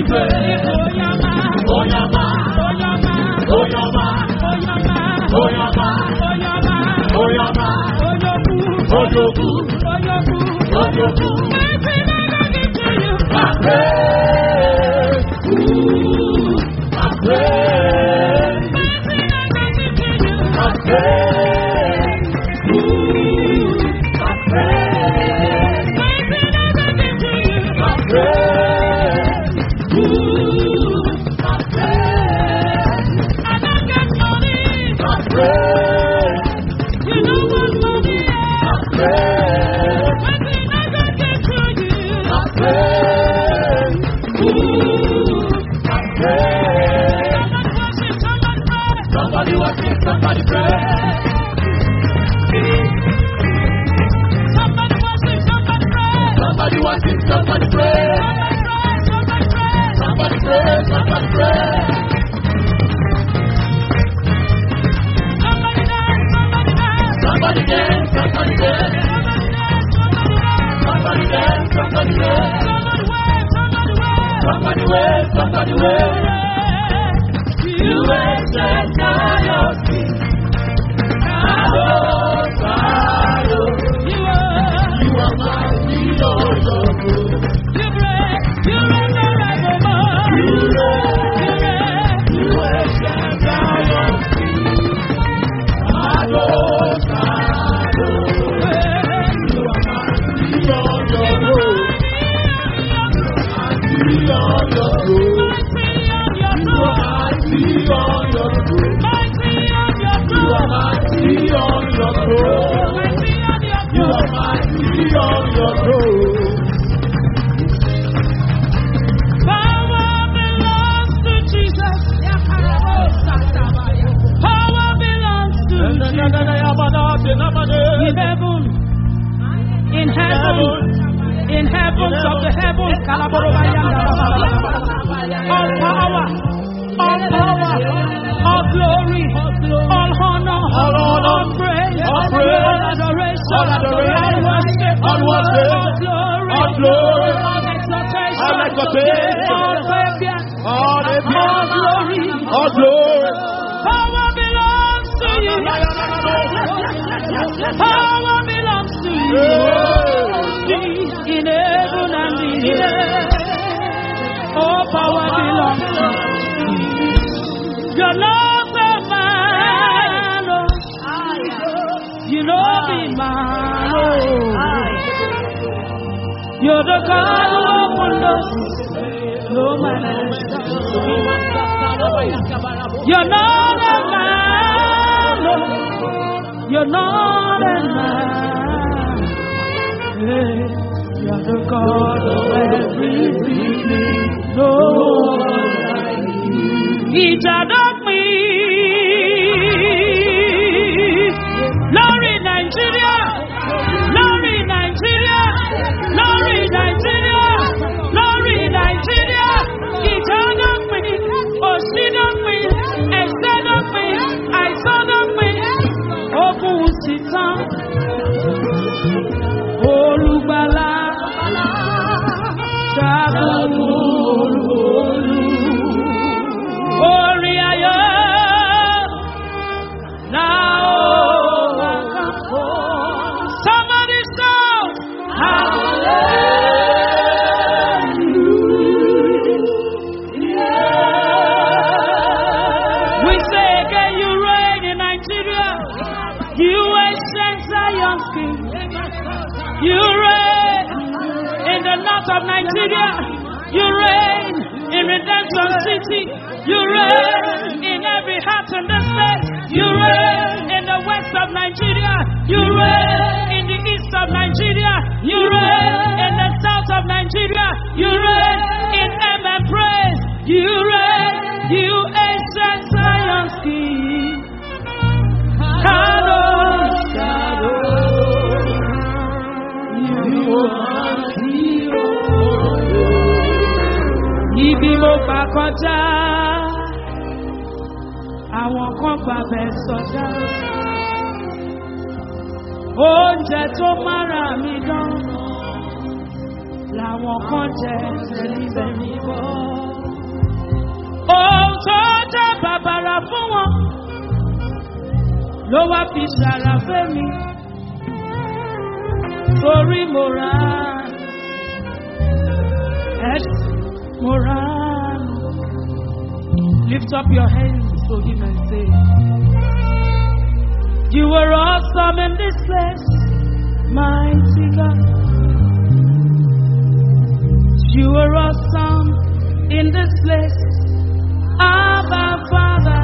praise. Oyama, Oyama, Oyama, Oyama, Ojoku, Ojoku, I praise, ooh, I praise, I praise, ooh, I praise, I praise, ooh, I praise, I don't get money, I praise, you know what money is, I praise, when we never get to you, I praise, ooh, I praise, somebody worship, somebody pray. Somebody worship, somebody pray. Somebody worship, somebody pray. Somebody pray, somebody pray. Somebody dance, somebody dance. Somebody dance, somebody dance. Somebody dance, somebody dance. Somebody wave, somebody wave. You ancient Zion King. You are mighty, Lord of good. You reign, you reign forevermore. You reign, you ancient Zion King. Adore, adore. You are mighty, Lord of good. Mighty, Lord of good. You are mighty, Lord of good. You are mighty on your throne. You are mighty on your throne. Power belongs to Jesus. Power belongs to Jesus. In heaven, in heaven, in heavens of the heavens, all power, all power, all glory, all honor, all, honor, all praise, all, praise, all adoration, all, adoration, all worship, all, worship, all glory, all, glory, all exaltation, all, exaltation, all obedience, all, all glory, all glory. Power belongs to you. Power belongs to you. In heaven and in earth, all power belongs to you. You're not a man, oh. You know the man, oh. You're the God who opened us, no man else. You're not a man, oh. You're not a man. Hey, you're the God of everything, no one like you. Ìjàdọ́pin lórí Nàìjíríà, lórí Nàìjíríà, lórí Nàìjíríà, lórí Nàìjíríà. Ìjàdọ́pin, òṣìdọ́pin, ẹ̀ṣẹ̀dọ́pin, àìsàndọ́pin, ogun sì tán. Olùgbàlà ṣàkóso olú. Orin ayọ̀ now somebody shout hallelujah. We say again, you reign in Nigeria. You ancient Zion King. You reign in the north of Nigeria. You reign in Redemption City. You reign in every heart in this place. You reign in the west of Nigeria. You reign in the east of Nigeria. You reign in the south of Nigeria. You reign in M and praise. You reign, you ancient Zion King. Kadosh, Kadosh, you are the ibi mo gbà kọjá, àwọn kan gbàgbẹ́ sọjá. Oúnjẹ tó mára mi dán, làwọn kan jẹ tẹ̀lé mi bọ́. fún wọn ló wá fi ṣàlàfé mi torí mo rà ẹ́ mo rà. Lift up your hands to him and say, you were awesome in this place, mighty God. You were awesome in this place, Abba Father.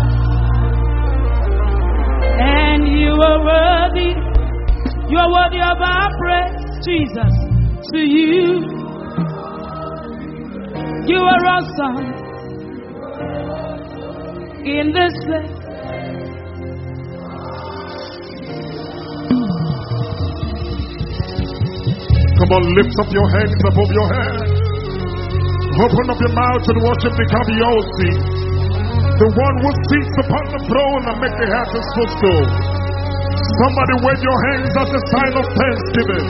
And you are worthy, you are worthy of our praise, Jesus. To you, you are awesome in this place. Come on, lift up your hands above your head. Open up your mouth and worship the Kabiosi, the one who sits upon the throne and make the heart his footstool. Somebody wave your hands as a sign of thanksgiving.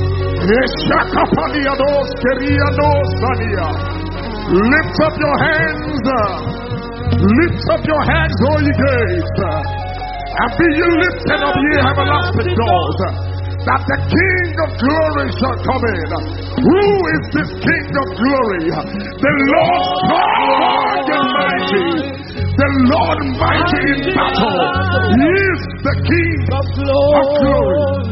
Lift up your hands. Lift up your hands, all ye gates, and be ye lifted up, ye everlasting doors, that the King of glory shall come in. Who is this King of glory? The Lord strong and mighty, the Lord mighty in battle. He is the King of glory.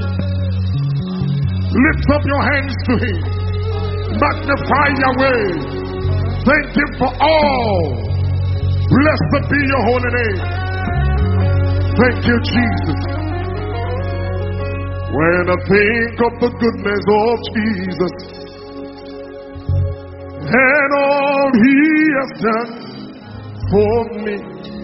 Lift up your hands to him. Magnify Yahweh. Thank him for all. Blessed be your holy name. Thank you, Jesus. When I think of the goodness of Jesus and all he has done for me,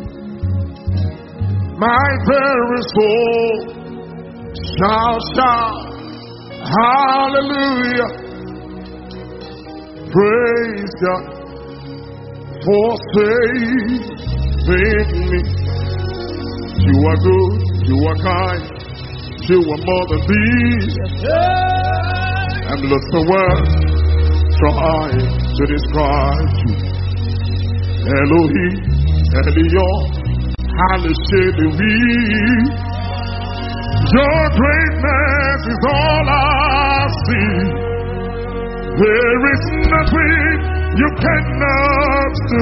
my very soul shall shout, hallelujah. Praise God for saving me. You are good, you are kind, you are more than these. And look the word try to describe you. Elohim, Elion, Hallelujah. Your greatness is all I see. There is nothing you cannot do.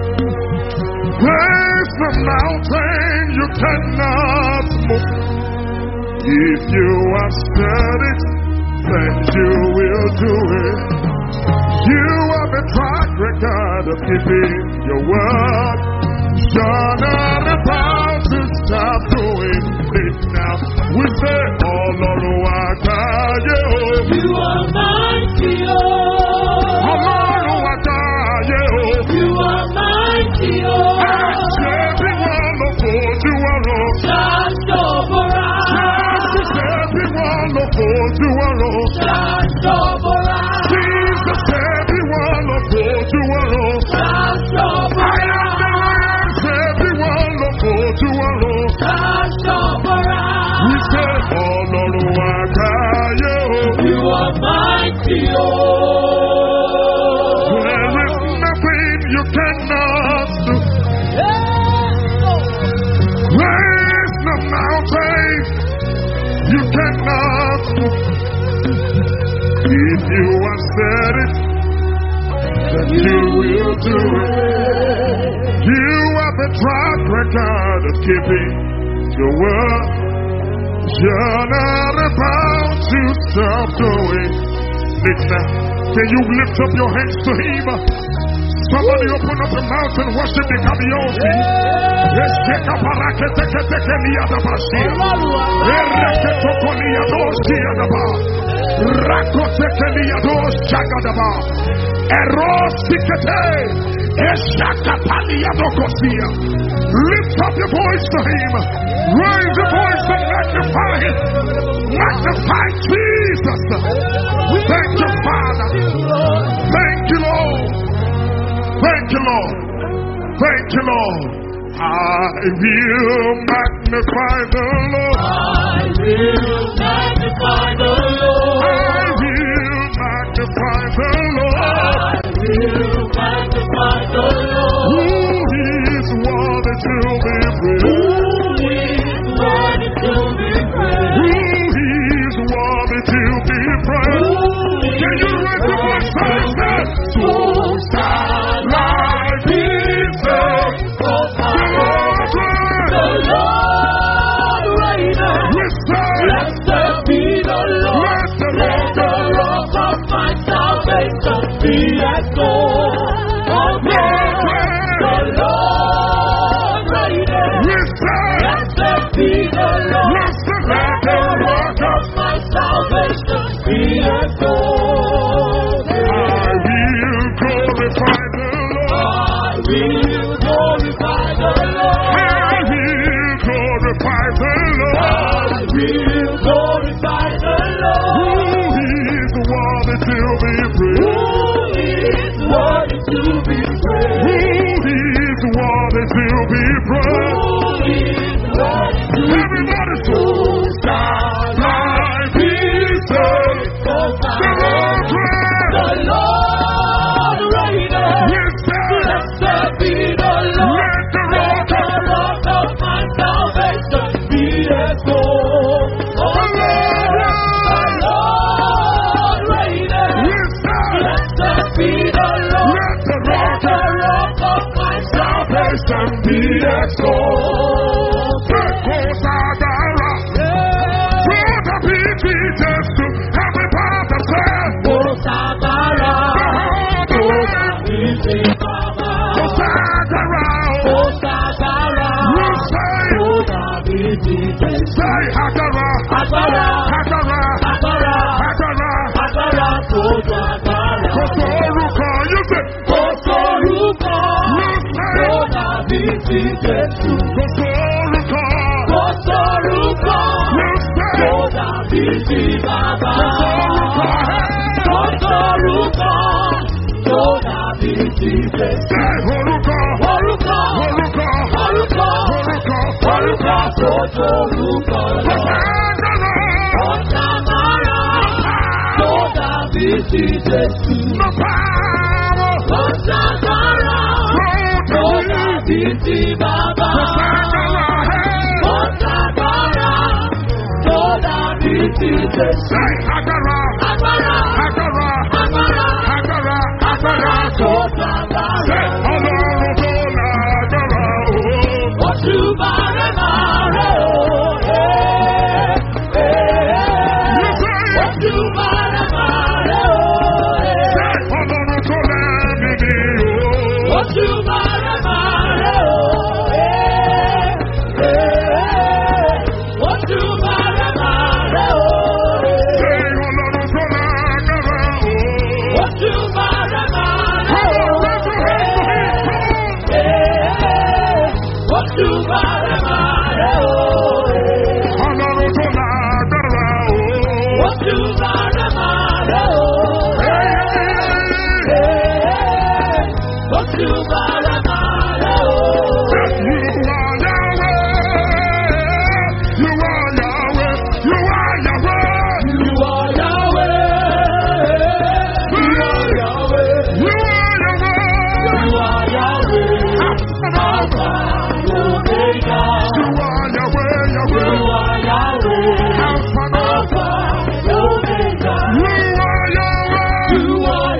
Place the mountain you cannot move. If you have said it, then you will do it. You have a track record of keeping your word. You're not about to stop doing it now. We say, oh Lord, I got you. You are mighty, oh. Oh Lord, I got you. You are mighty, oh. Everyone look for you are all. Just over us. Jesus, everyone look for you are all. Just over us. Jesus, everyone look for you are all. Just over us. Everyone look for you are all. Just over us. We say, oh Lord, I got you. You are mighty, oh. There is nothing you cannot do. Raise the mountain you cannot move. If you have said it, then you will do it. You have a track record of keeping your word. You're not about to stop doing it now. Can you lift up your hands to him? Somebody open up your mouth and worship the Kabiosi. Lift up your voice to him. Raise your voice and magnify him. Magnify Jesus. Thank you, Father. Thank you, Lord. Thank you, Lord. Thank you, Lord. I will magnify the Lord. I will magnify the Lord. I will magnify the Lord. I will magnify the Lord. Who is worthy to be is worthy to be praised? Everybody so shall I be saved? The Lord reigneth. Yes, sir. Blessed be the Lord. Let the rock of my salvation be exalted. The Lord reigneth. Yes, sir. Blessed be the Lord. Let the rock of my salvation be exalted. Hosanna, through the beaches to every part of sin. Hosanna, through the beaches, Hosanna, Hosanna, you say, through the beaches, say Hagara, Hagara, Hagara, Hagara, Hagara, Hagara, through the Kosoruka, you say, Kosoruka, you say, through the beaches, Kosoruka, Kosoruka, you say, through the beaches, Kosoruka, Kosoruka, through the beaches, say Horuka, Horuka, Horuka, Horuka, Horuka, Horuka, Kosoruka, Hosanna, Hosanna, through the beaches, no power, Hosanna, through the beaches, Baba, Hosanna, through the beaches, say Hagara, Hagara, Hagara, Hagara, Hagara, Hagara, Hosanna, say Hagara, Hagara, what you mare mare, you say what you mare mare, say Hagara, what you mare mare, what you mare mare, say Hagara, what you mare mare, what you mare mare, what you mare mare, what you mare mare, you are Yahweh, you are Yahweh, you are Yahweh, you are Yahweh, you are Yahweh, you are Yahweh, Alpha, Omega, you are Yahweh, Yahweh, you are Yahweh, Alpha, Omega, you are Yahweh, you are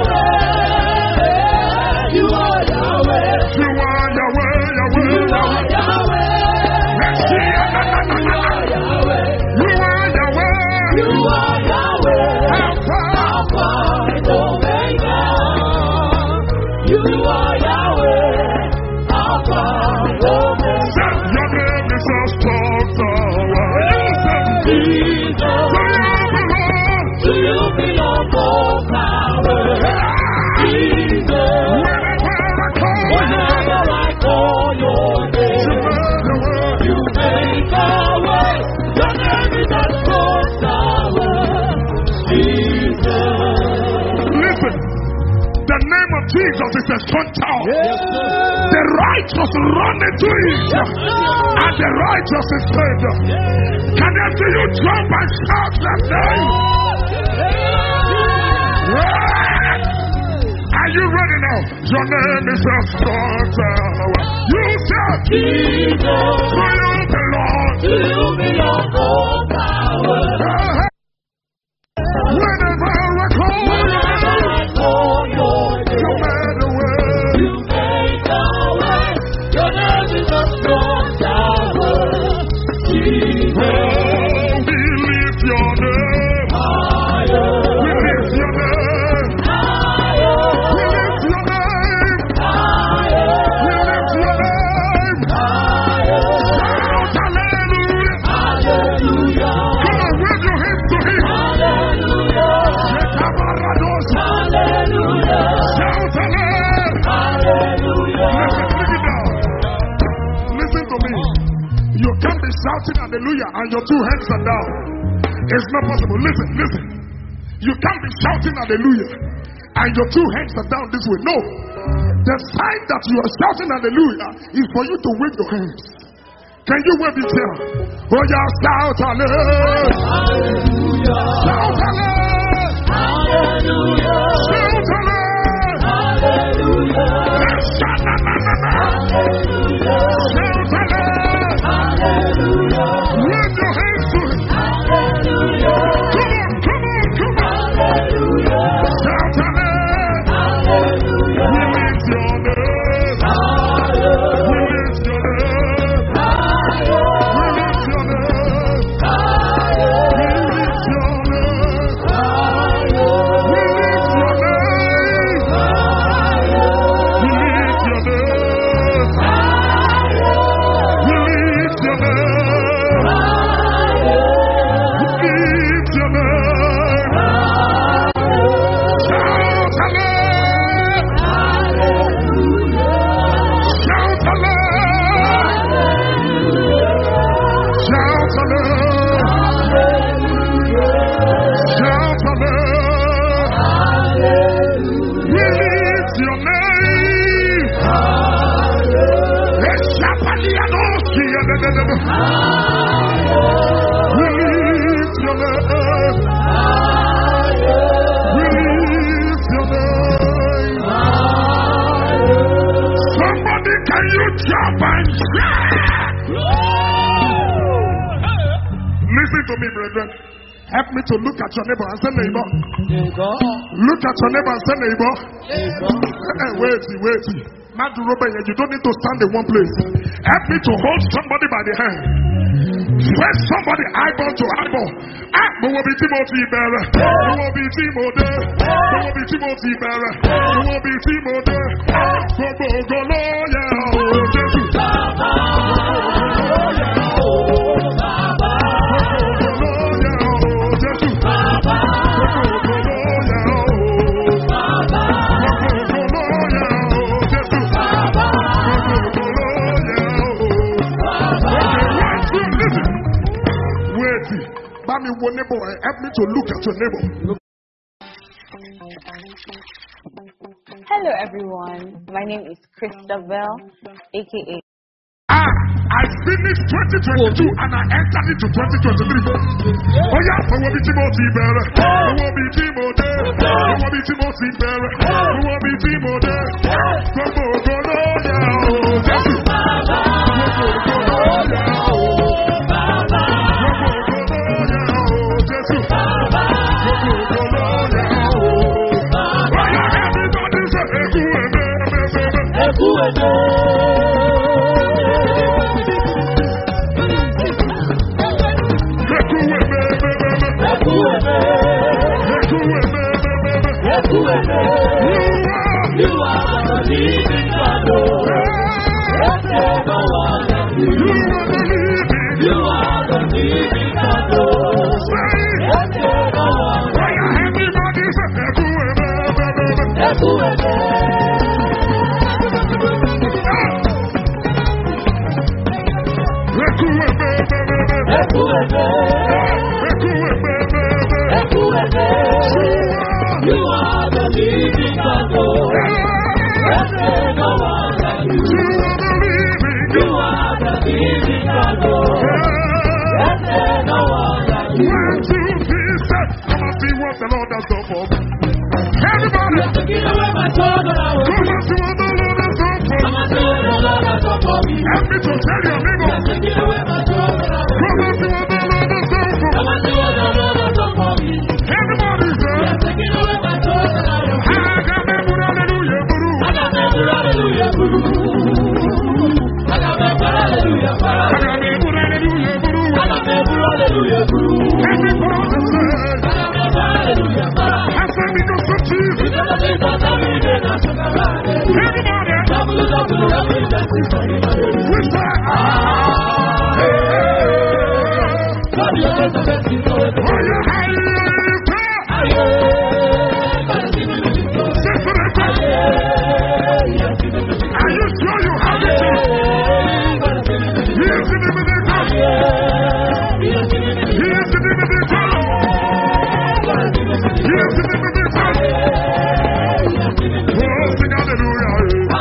Yahweh, you are Yahweh, you are Yahweh, Yahweh, you are Yahweh, let's see, you are Yahweh, you are Yahweh, you are Yahweh, Alpha, Omega, you are Yahweh, Alpha, Omega. Your name is a strong tower. Jesus, to you belong all power. Jesus, whenever I call your name, you make a way. Your name is a strong tower. Jesus. Listen, the name of Jesus is a strong tower. The righteous run into it, and the righteous is saved. Can I see you jump and shout that name? Are you ready now? Your name is a strong tower. You said, Jesus, to you belong, to you belong all power. Whenever I call, whenever I call your name, you made a way. You made a way. Your name is a strong tower. Jesus, oh, we lift your name higher. We lift your name higher. We lift your name higher. We lift your name higher. Shout hallelujah. Hallelujah. Come on, wave your hands to him. Hallelujah. Hallelujah. Shout hallelujah. Hallelujah. Listen, listen to me. You can't be shouting hallelujah and your two hands are down. It's not possible. Listen, listen. You can't be shouting hallelujah and your two hands are down this way. No. The sign that you are shouting hallelujah is for you to wave your hands. Can you wave it here? Oh, yeah, shout hallelujah. Shout hallelujah. Hallelujah. Shout hallelujah. Hallelujah. Shout hallelujah. Hallelujah. Wave your hands to it. Hallelujah. Come on, come on, come on. Hallelujah. Shout hallelujah. Hallelujah. We lift your name. Hallelujah. We lift your name. Hallelujah. We lift your name. Hallelujah. We lift your name. Hallelujah. We lift your name. Hallelujah. We lift your name. Hallelujah. We lift your name. Hallelujah. We lift your name. Shout hallelujah. Shout hallelujah. Shout hallelujah. Shout hallelujah. We lift your name. Eshapalianoski. We lift your name. We lift your name. Somebody, can you jump and shout? Listen to me, brethren. Help me to look at your neighbor and say, neighbor. Look at your neighbor and say, neighbor. Hey, wait, wait. Not Robert, you don't need to stand in one place. Help me to hold somebody by the hand. Press somebody eyeball to eyeball. Ah, but will be Timothy bearer. You will be Timothy. You will be Timothy bearer. You will be Timothy. Go, go, go, yeah. Oh, Jesus. Help me to look at your neighbor. Hello everyone, my name is Christabel, aka Ah, I finished twenty twenty-two and I entered into twenty twenty-three. Oh yeah, for what be Timothy bearer? For what be Timothy? For what be Timothy bearer? For what be Timothy? Go go go no yeah, oh Jesus. Go go go no yeah, oh Baba. Go go go no yeah, oh Jesus. Go go go no yeah, oh Baba. Oh yeah, everybody say eku ebe ebe eku ebe. You are the living God. You are the living God. Everybody you are the living God. There's no one like you. You are the living God. There's no one like you. One, two, three, step. Come and see what the Lord has done for me. Everybody, you have to give away my soul. Come and see what the Lord has done for me. Come and see what the Lord has done for me. Help me to tell your neighbor. You have to give away my soul. Come and see what the Lord has done for me. Come and see what the Lord has done for me. Everybody, sir. You have to give away my soul. Hallelujah, guru. Hallelujah, hallelujah, guru. Everybody say, hallelujah, I say because of Jesus. Everybody, we say, ah, hey, are you sure you have it? He is the divinity. He is the divinity. He is the divinity. Oh, sing hallelujah.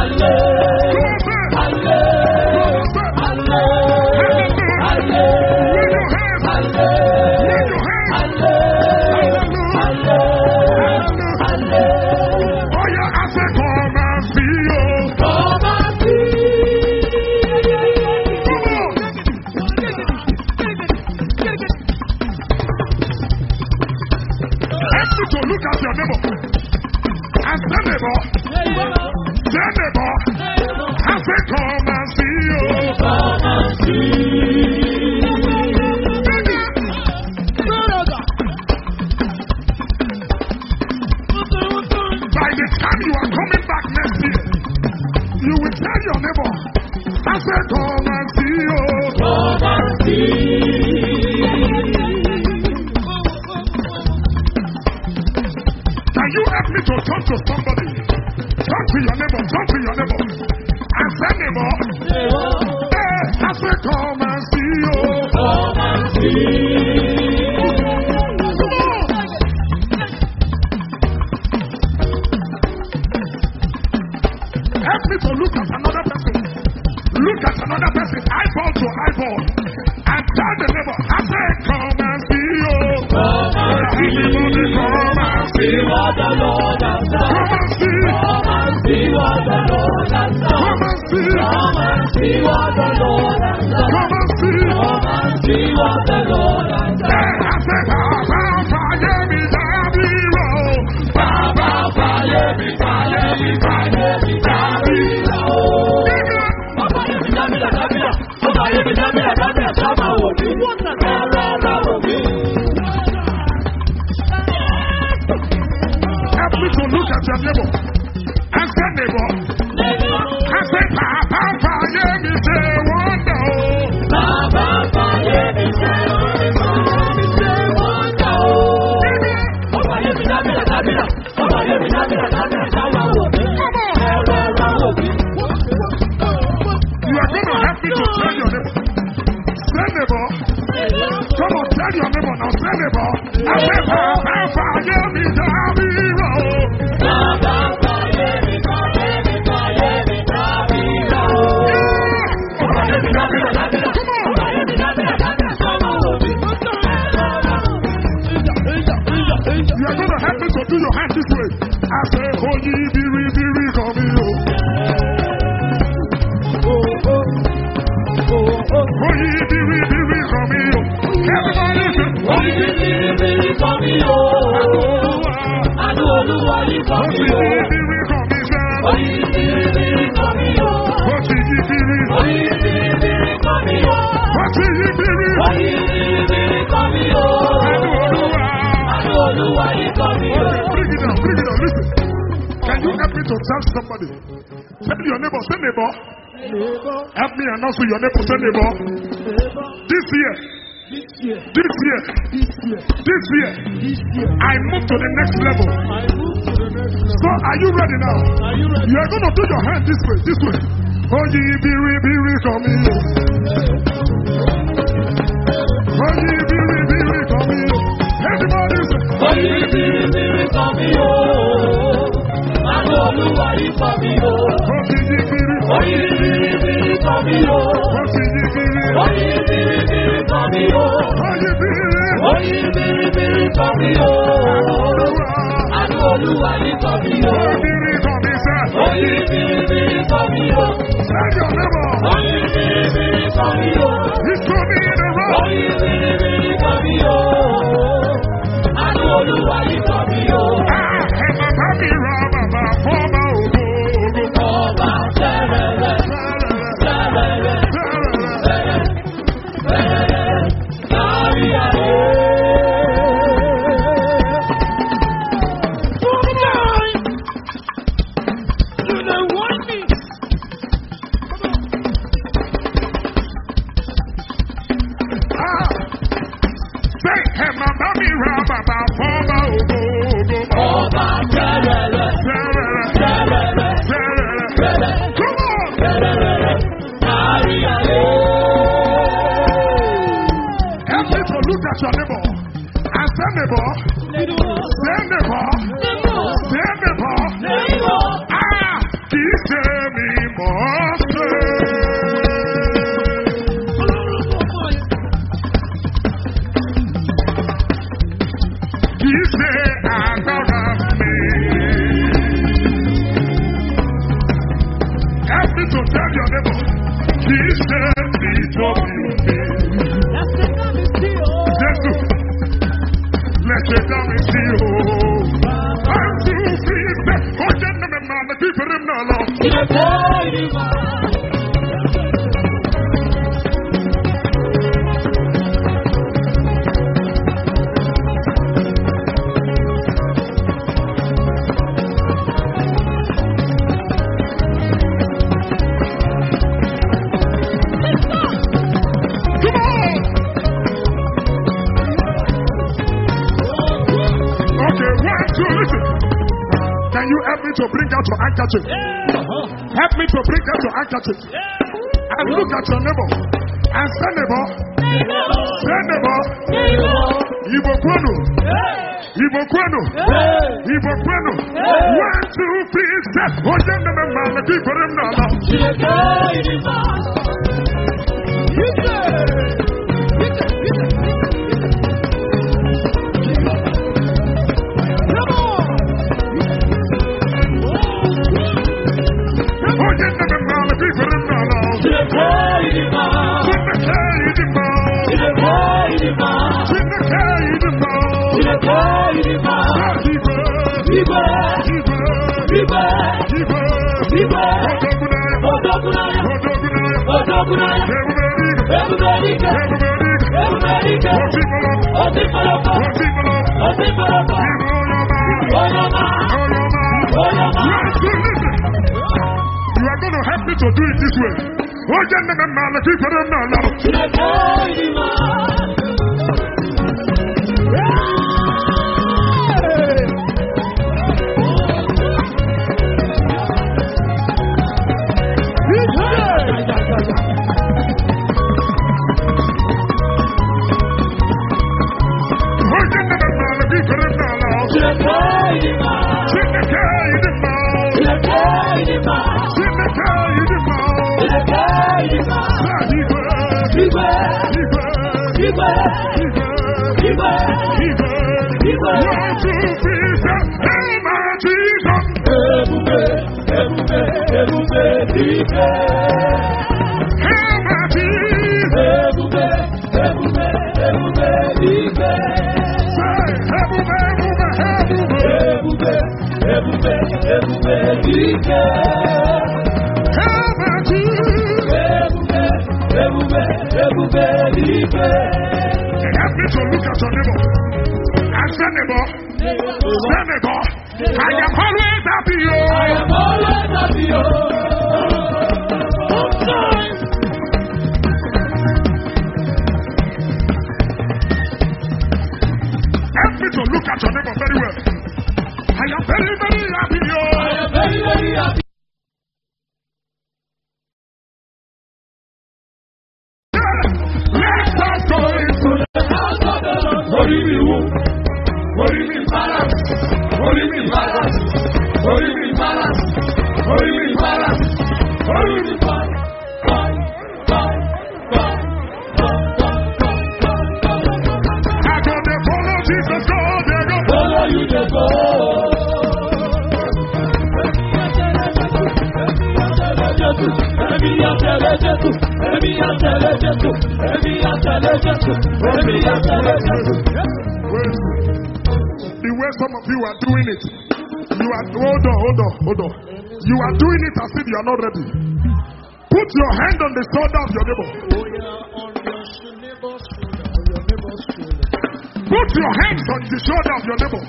You will tell your neighbor, I said, come and see, oh. Come and see. Can you help me to talk to somebody? Talk to your neighbor, talk to your neighbor. I said, neighbor, hey, I said, come and see, oh. Come and see. Help me to look at another person. Look at another person, eyeball to eyeball. And tell the neighbor, I say, come and see, oh. Come and see. Everybody come and see what the Lord has done. Come and see. Come and see what the Lord has done. Come and see. Come and see what the Lord has done. Come and see. Come and see what the Lord has done. I say, Baba, Fire me, Daddy, roll. Baba, Fire me, Fire me, Fire me, Daddy, roll. Help me to look at your neighbor and say, neighbor, I say, Papa, Fire me, say, wonder. Papa, Fire me, say, wonder. You are going to help me to tell your neighbor. Say, neighbor. Come on, tell your neighbor now. Say, neighbor. I say, Papa, Fire me, Daddy, roll. Papa, Fire me, Fire me, Fire me, Daddy, roll. Come on. You are going to help me to do your hand this way. I say, oh, ye, biri, biri, come here. Oh, ye, biri, biri, come here. Everybody say, oh, ye, biri, biri, come here. I know the one you come here. Oh, ye, biri, come here. Oh, ye, biri, biri, come here. Oh, ye, biri, oh, ye, biri, biri, come here. Oh, ye, biri, oh, ye, biri, come here. I know the one you come here. Bring it down, bring it down, listen. Can you help me to tell somebody? Tell your neighbor, say neighbor. Help me announce to your neighbor, say neighbor. This year, this year, this year, I move to the next level. So are you ready now? You are going to do your hand this way, this way. Oh, ye biri biri come here. Oh, ye biri biri come here. Everybody say, oh, ye biri biri come here. I know the way you come here. Oh, ye biri, oh, ye biri biri come here. Oh, ye biri, oh, ye biri biri come here. Oh, ye biri, oh, ye biri biri come here. I know the way you come here. Oh, biri come here. Oh, ye biri biri come here. Tell your neighbor. Oh, ye biri biri come here. He's coming in the road. Oh, ye biri biri come here. I know the way you come here. Ah, and my baby rubber, my former ogo, ogo. Oba, terere, terere, terere, terere, carry away. You don't want me. Ah, say, and my baby rubber, my former ogo, ogo. Oba, terere, terere, terere, terere. Come on, terere, carry away. Help me to look at your neighbor and say, neighbor, say, neighbor, say, neighbor. Ah, kiss me more. Kiss me out of me. Help me to tell your neighbor, kiss me to me. Jesus, let it come and see you. I'm too free. Oh, gentlemen, man, the people in the law. to bring out your handkerchief. Help me to bring out your handkerchief. And look at your neighbor. And say neighbor. Say neighbor. Ibo Kwenu. Ibo Kwenu. Ibo Kwenu. One, two, three, step. Hold them in the man. The people in the law. You are going to help me to do it this way. Oh, gentlemen, man, the people don't know now. Help me to look at your neighbor and say neighbor, say neighbor, I am always happy. I am always happy. Help me to look at your neighbor very well. I am very, very happy. I am very, very happy. The way some of you are doing it, you are hold on, hold on, hold on. You are doing it as if you are not ready. Put your hand on the shoulder of your neighbor. Put your hands on the shoulder of your neighbor.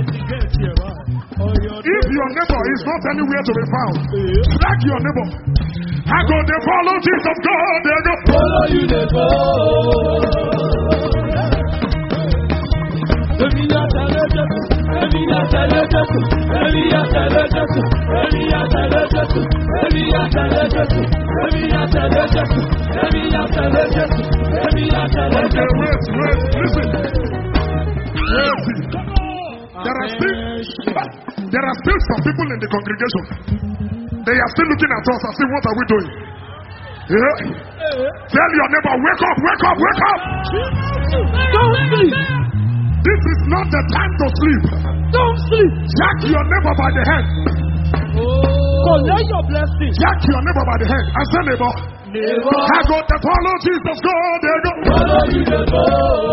If your neighbor is not anywhere to be found, drag your neighbor. I go to follow Jesus God. They go follow you. They go. Okay, wait, wait, listen. There are still there are still some people in the congregation. They are still looking at us and saying, what are we doing? Yeah? Tell your neighbor, wake up, wake up, wake up. Don't sleep. This is not the time to sleep. Don't sleep. Jack your neighbor by the hand. Collect your blessing. Jack your neighbor by the hand. And say, neighbor, neighbor, I go to follow Jesus. Go, there go. Follow you, neighbor.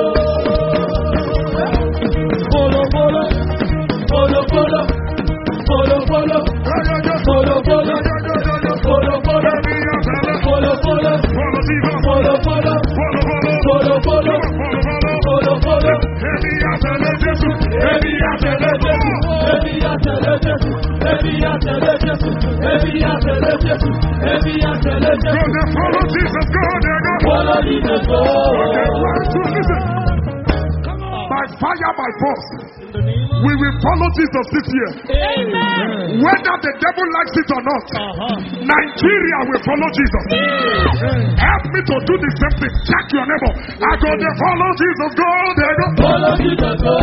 Follow, follow. Follow, follow. Follow, follow. Follow, follow. Follow, follow. Follow, follow. Follow, Jesus. Follow, follow. Follow, follow. Follow, follow. Follow, follow. Every after the Jesus. Every after the Jesus. Every after the Jesus. Every after the Jesus. Every after the Jesus. Every after the Jesus. Follow Jesus. Go there, go. Follow Jesus. Go. Okay, one, two, listen. By fire, by force. We will follow Jesus this year. Amen. Whether the devil likes it or not, Uh-huh. Nigeria will follow Jesus. Help me to do the same thing. Check your neighbor. I go to follow Jesus. Go there. Go. Follow Jesus, go.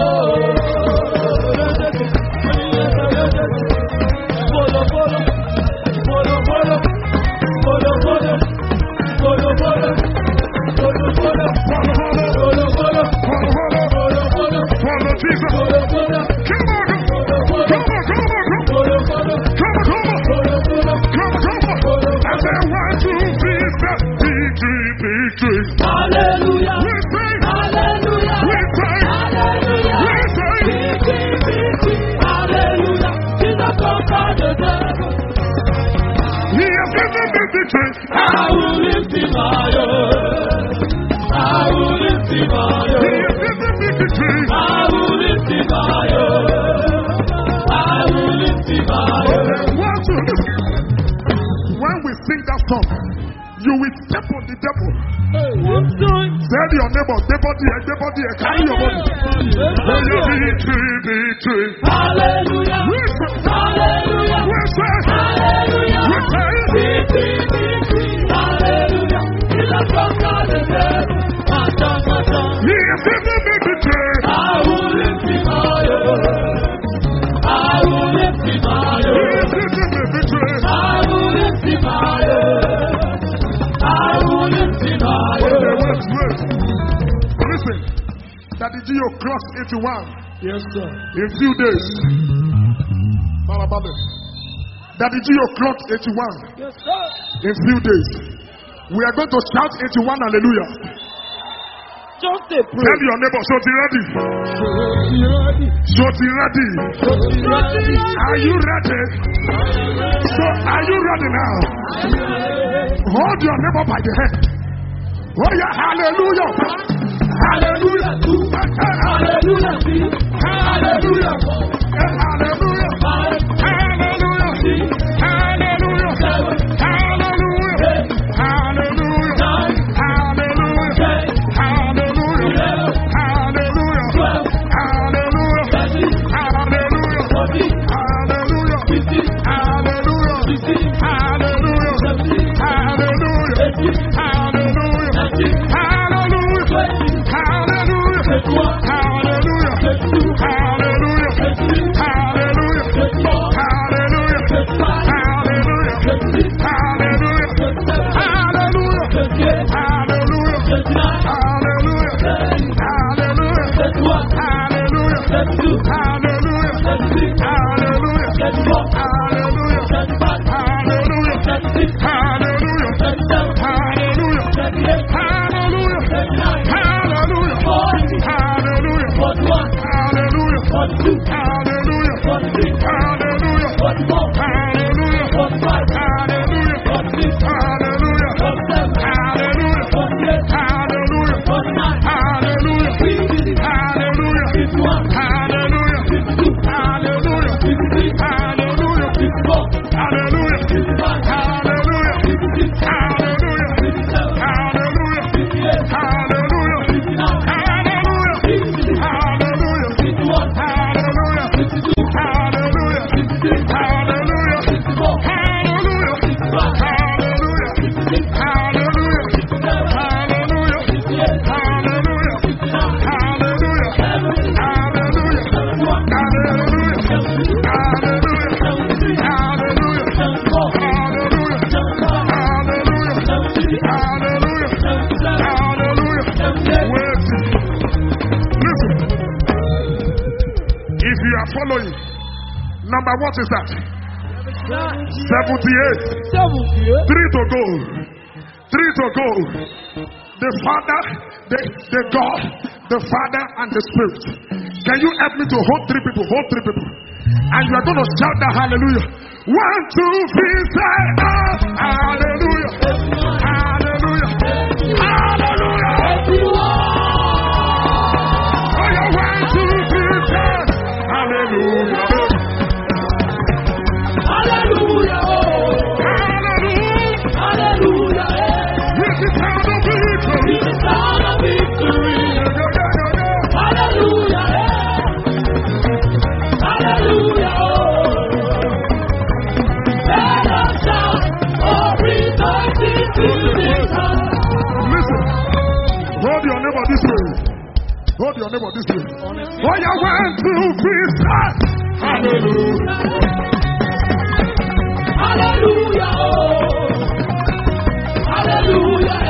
Follow, follow. Follow, follow. Follow, follow. Follow, follow. Follow, follow. Follow, follow. Follow, follow. Follow Jesus. Follow, follow. Come on. Come on. Come on. Follow, follow. Come on. Come on. Follow, follow. Come on. Come on. I say one, two, three, step. Victory, victory. Hallelujah. We say. Hallelujah. We say. Hallelujah. We say. Victory, victory. Hallelujah. Jesus conquered the devil. He has given me victory. I will lift him higher. I will lift him He higher. has given me victory. I will lift him higher. I will lift him higher. One, two, listen. When we sing that song, you will step on the devil. What's doing? Tell your neighbor, devil there, devil there, carry your body. Oh, yeah, victory, victory. Hallelujah. We say, Hallelujah. we say, Hallelujah. we say, Victory, victory. Hallelujah. Jesus conquered the devil. Master, master. he has given me victory. I will lift him higher. I will lift him He higher. has given me victory. I will lift him higher. I will lift him Wait, higher. wait, wait. Listen, Daddy Gio crossed eighty-one Yes, sir. in few days. How about it? Daddy Gio clocked eighty-one Yes, sir. in few days. We are going to shout eighty-one, hallelujah. Just a Tell prayer. your neighbor, Shoti ready. Ready. Shoti ready. Ready. Are you ready? So, are you ready now? Hold your neighbor by the hand. Oh yeah, hallelujah. Hallelujah. Hallelujah. Hallelujah. Hallelujah. Hallelujah. Hallelujah. Hallelujah. Hallelujah. Hallelujah. Following. Number what is that? seventy-eight. Three to go. Three to go. The Father, the, the God, the Father, and the Spirit. Can you help me to hold three people? Hold three people. And you are going to shout the hallelujah. One, two, three, say ah, hallelujah. Hallelujah. Hallelujah. Oh, yeah, one, two, three, say hallelujah. Hallelujah. Hallelujah. Hallelujah. With the sound of victory. With the sound of victory. Yeah, yeah, yeah, yeah. Hallelujah. Listen. Hold your neighbor this way. Hold your neighbor this way. Oh, you went to peace. Hallelujah. Hallelujah. Hallelujah.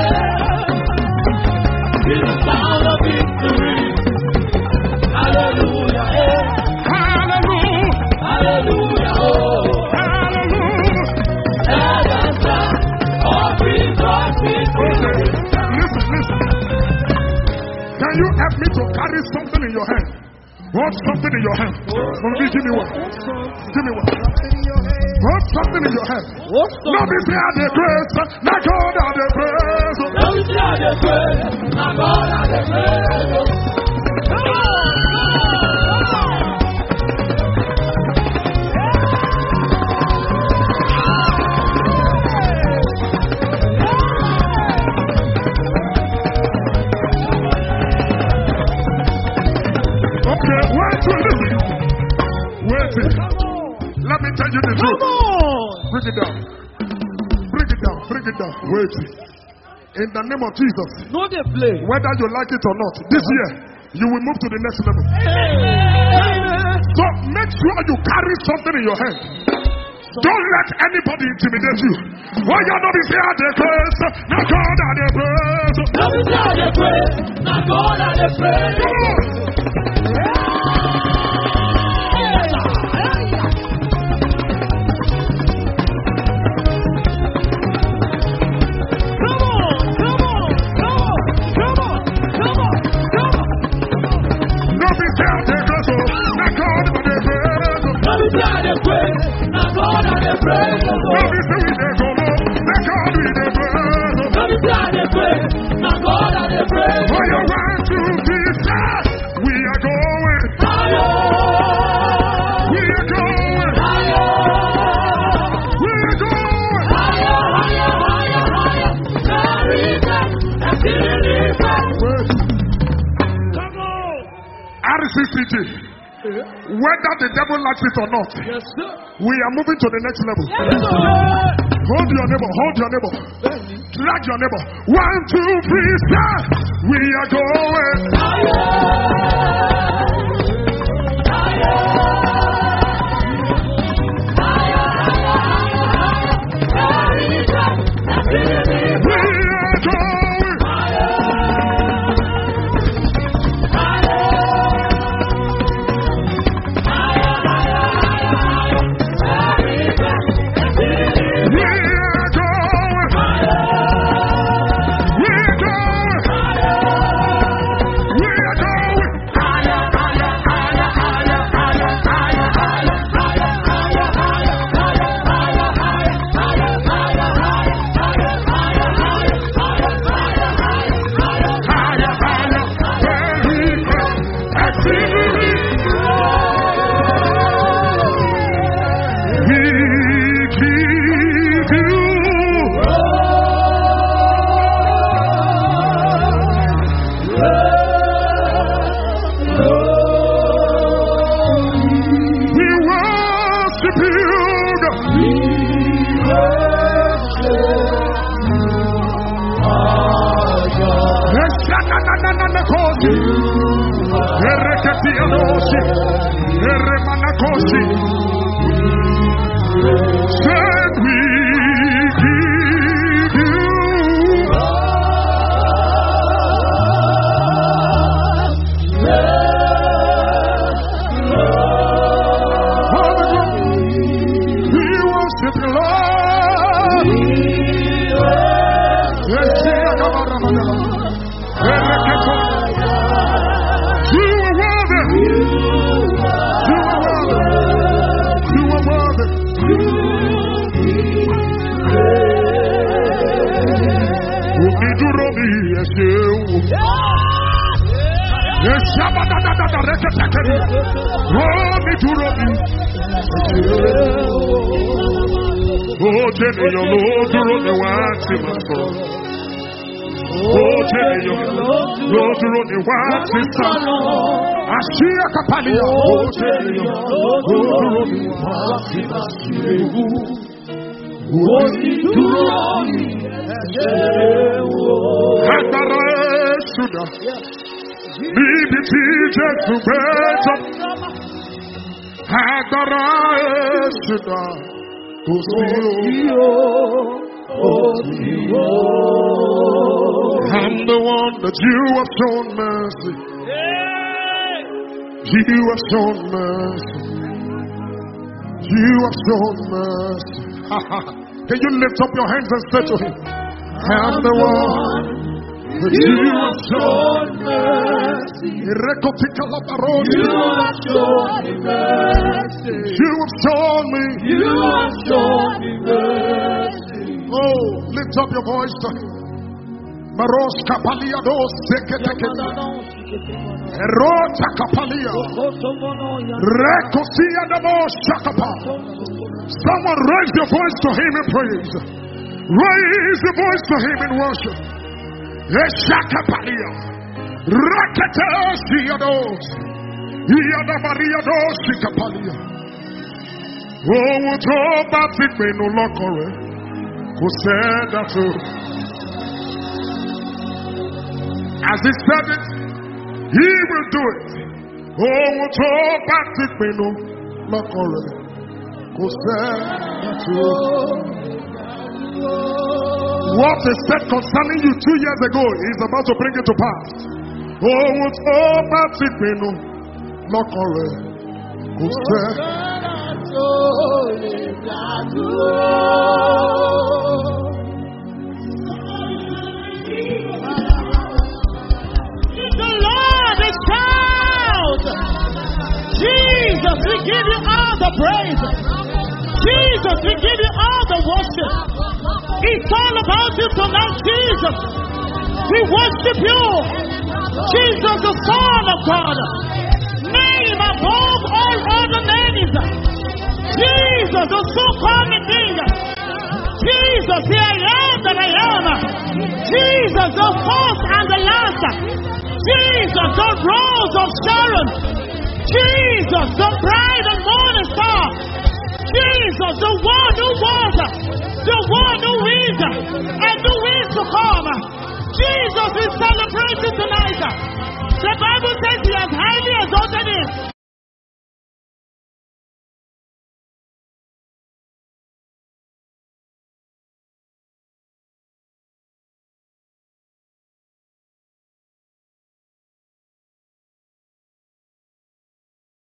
It's the sound of victory. Hallelujah. Hallelujah. Hallelujah. Hallelujah. Let us stand or rejoice with victory. Listen, listen. Can you help me to carry something in your hand? Hold something in your hand. Mommy, give me one. Give me one. Hold something in your hand. Now be say I dey praise. Now God I dey praise. Now we see how they pray. Now God I dey praise. Come on, come on. Okay, wait till listen. Wait till. Let me tell you the truth. Bring it down. Bring it down. Bring it down. Wait. In the name of Jesus. No, they play. Whether you like it or not, this year you will move to the next level. So make sure you carry something in your hand. Don't let anybody intimidate you. Why you not be say I dey praise? Now God I dey praise. Now we see how they pray. Now God I dey praise. Come on. No be say I dey praise. Now God I dey praise. Now we see how they pray. Now God I dey praise. No be say we dey go low. Now God we dey praise. Now we see how they pray. Now God I dey praise. For you want to be sad, we are going. Higher, We are going. higher, We are going. higher, higher, higher, higher. There is a difference. Come on. R C C G, whether the devil likes it or not, Yes, sir. we are moving to the next level. Yes, sir. Hold your neighbor, hold your neighbor. Drag your neighbor. One, two, three, start. We are going. We are going. We are going. We are going. We are going. Higher, higher, very high, exceedingly. We give you we worship you, God. Eshananananakosi. Ereketianosi. Eremanakosi. Said we give you all the glory. We worship you, Lord. Eshananananakosi. Ereketianosi. You are worthy. You are worthy. You are worthy. Umiduro mi ẹsẹ̀ wo. Ẹsẹ̀ abadadada rẹ̀kẹ̀ tẹ̀kẹ̀rì. Umiduro mi ẹsẹ̀ wo. Ó jẹ́ ènìyàn ló dúró ní wá sí máa sọ̀rọ̀. Ó jẹ́ ènìyàn ló dúró ní wá sí sọ̀rọ̀. Àṣì àkàpàlìyà. Ó jẹ́ ènìyàn ló dúró ní wá sí máa sọ̀rọ̀. Ó sì dúró ní ẹsẹ̀ Bibi tije kubeta Agara esida Osio Osio I'm the one that you have shown mercy. You have shown mercy. You have shown mercy. Can you lift up your hands and say to him, I'm the one that you have shown mercy. You have shown me mercy. You have shown me. You have shown me mercy. Oh, lift up your voice to him. Maros kapalia dos seketekenya. Erota kapalia. Rekosia damo shakapa. Someone raise your voice to him in praise. Raise your voice to him in worship. Eshakapalia. Rakete dos. Iyada maria dos shikapalia. Oh, what all that it may no longer. Who said that too? As he said it, he will do it. Oh, what all back to me no look already. What is said concerning you two years ago is about to bring it to pass. Oh, what all back to me no look already. Jesus, we give you all the praise. Jesus, we give you all the worship. It's all about you tonight, Jesus. We worship you. Jesus, the Son of God. Name above all other names. Jesus, the so-called King. Jesus, the I am that I am. Jesus, the first and the last. Jesus, the Rose of Sharon. Jesus, the bright and morning star. Jesus, the one who was, the one who is, and who is to come. Jesus, we celebrate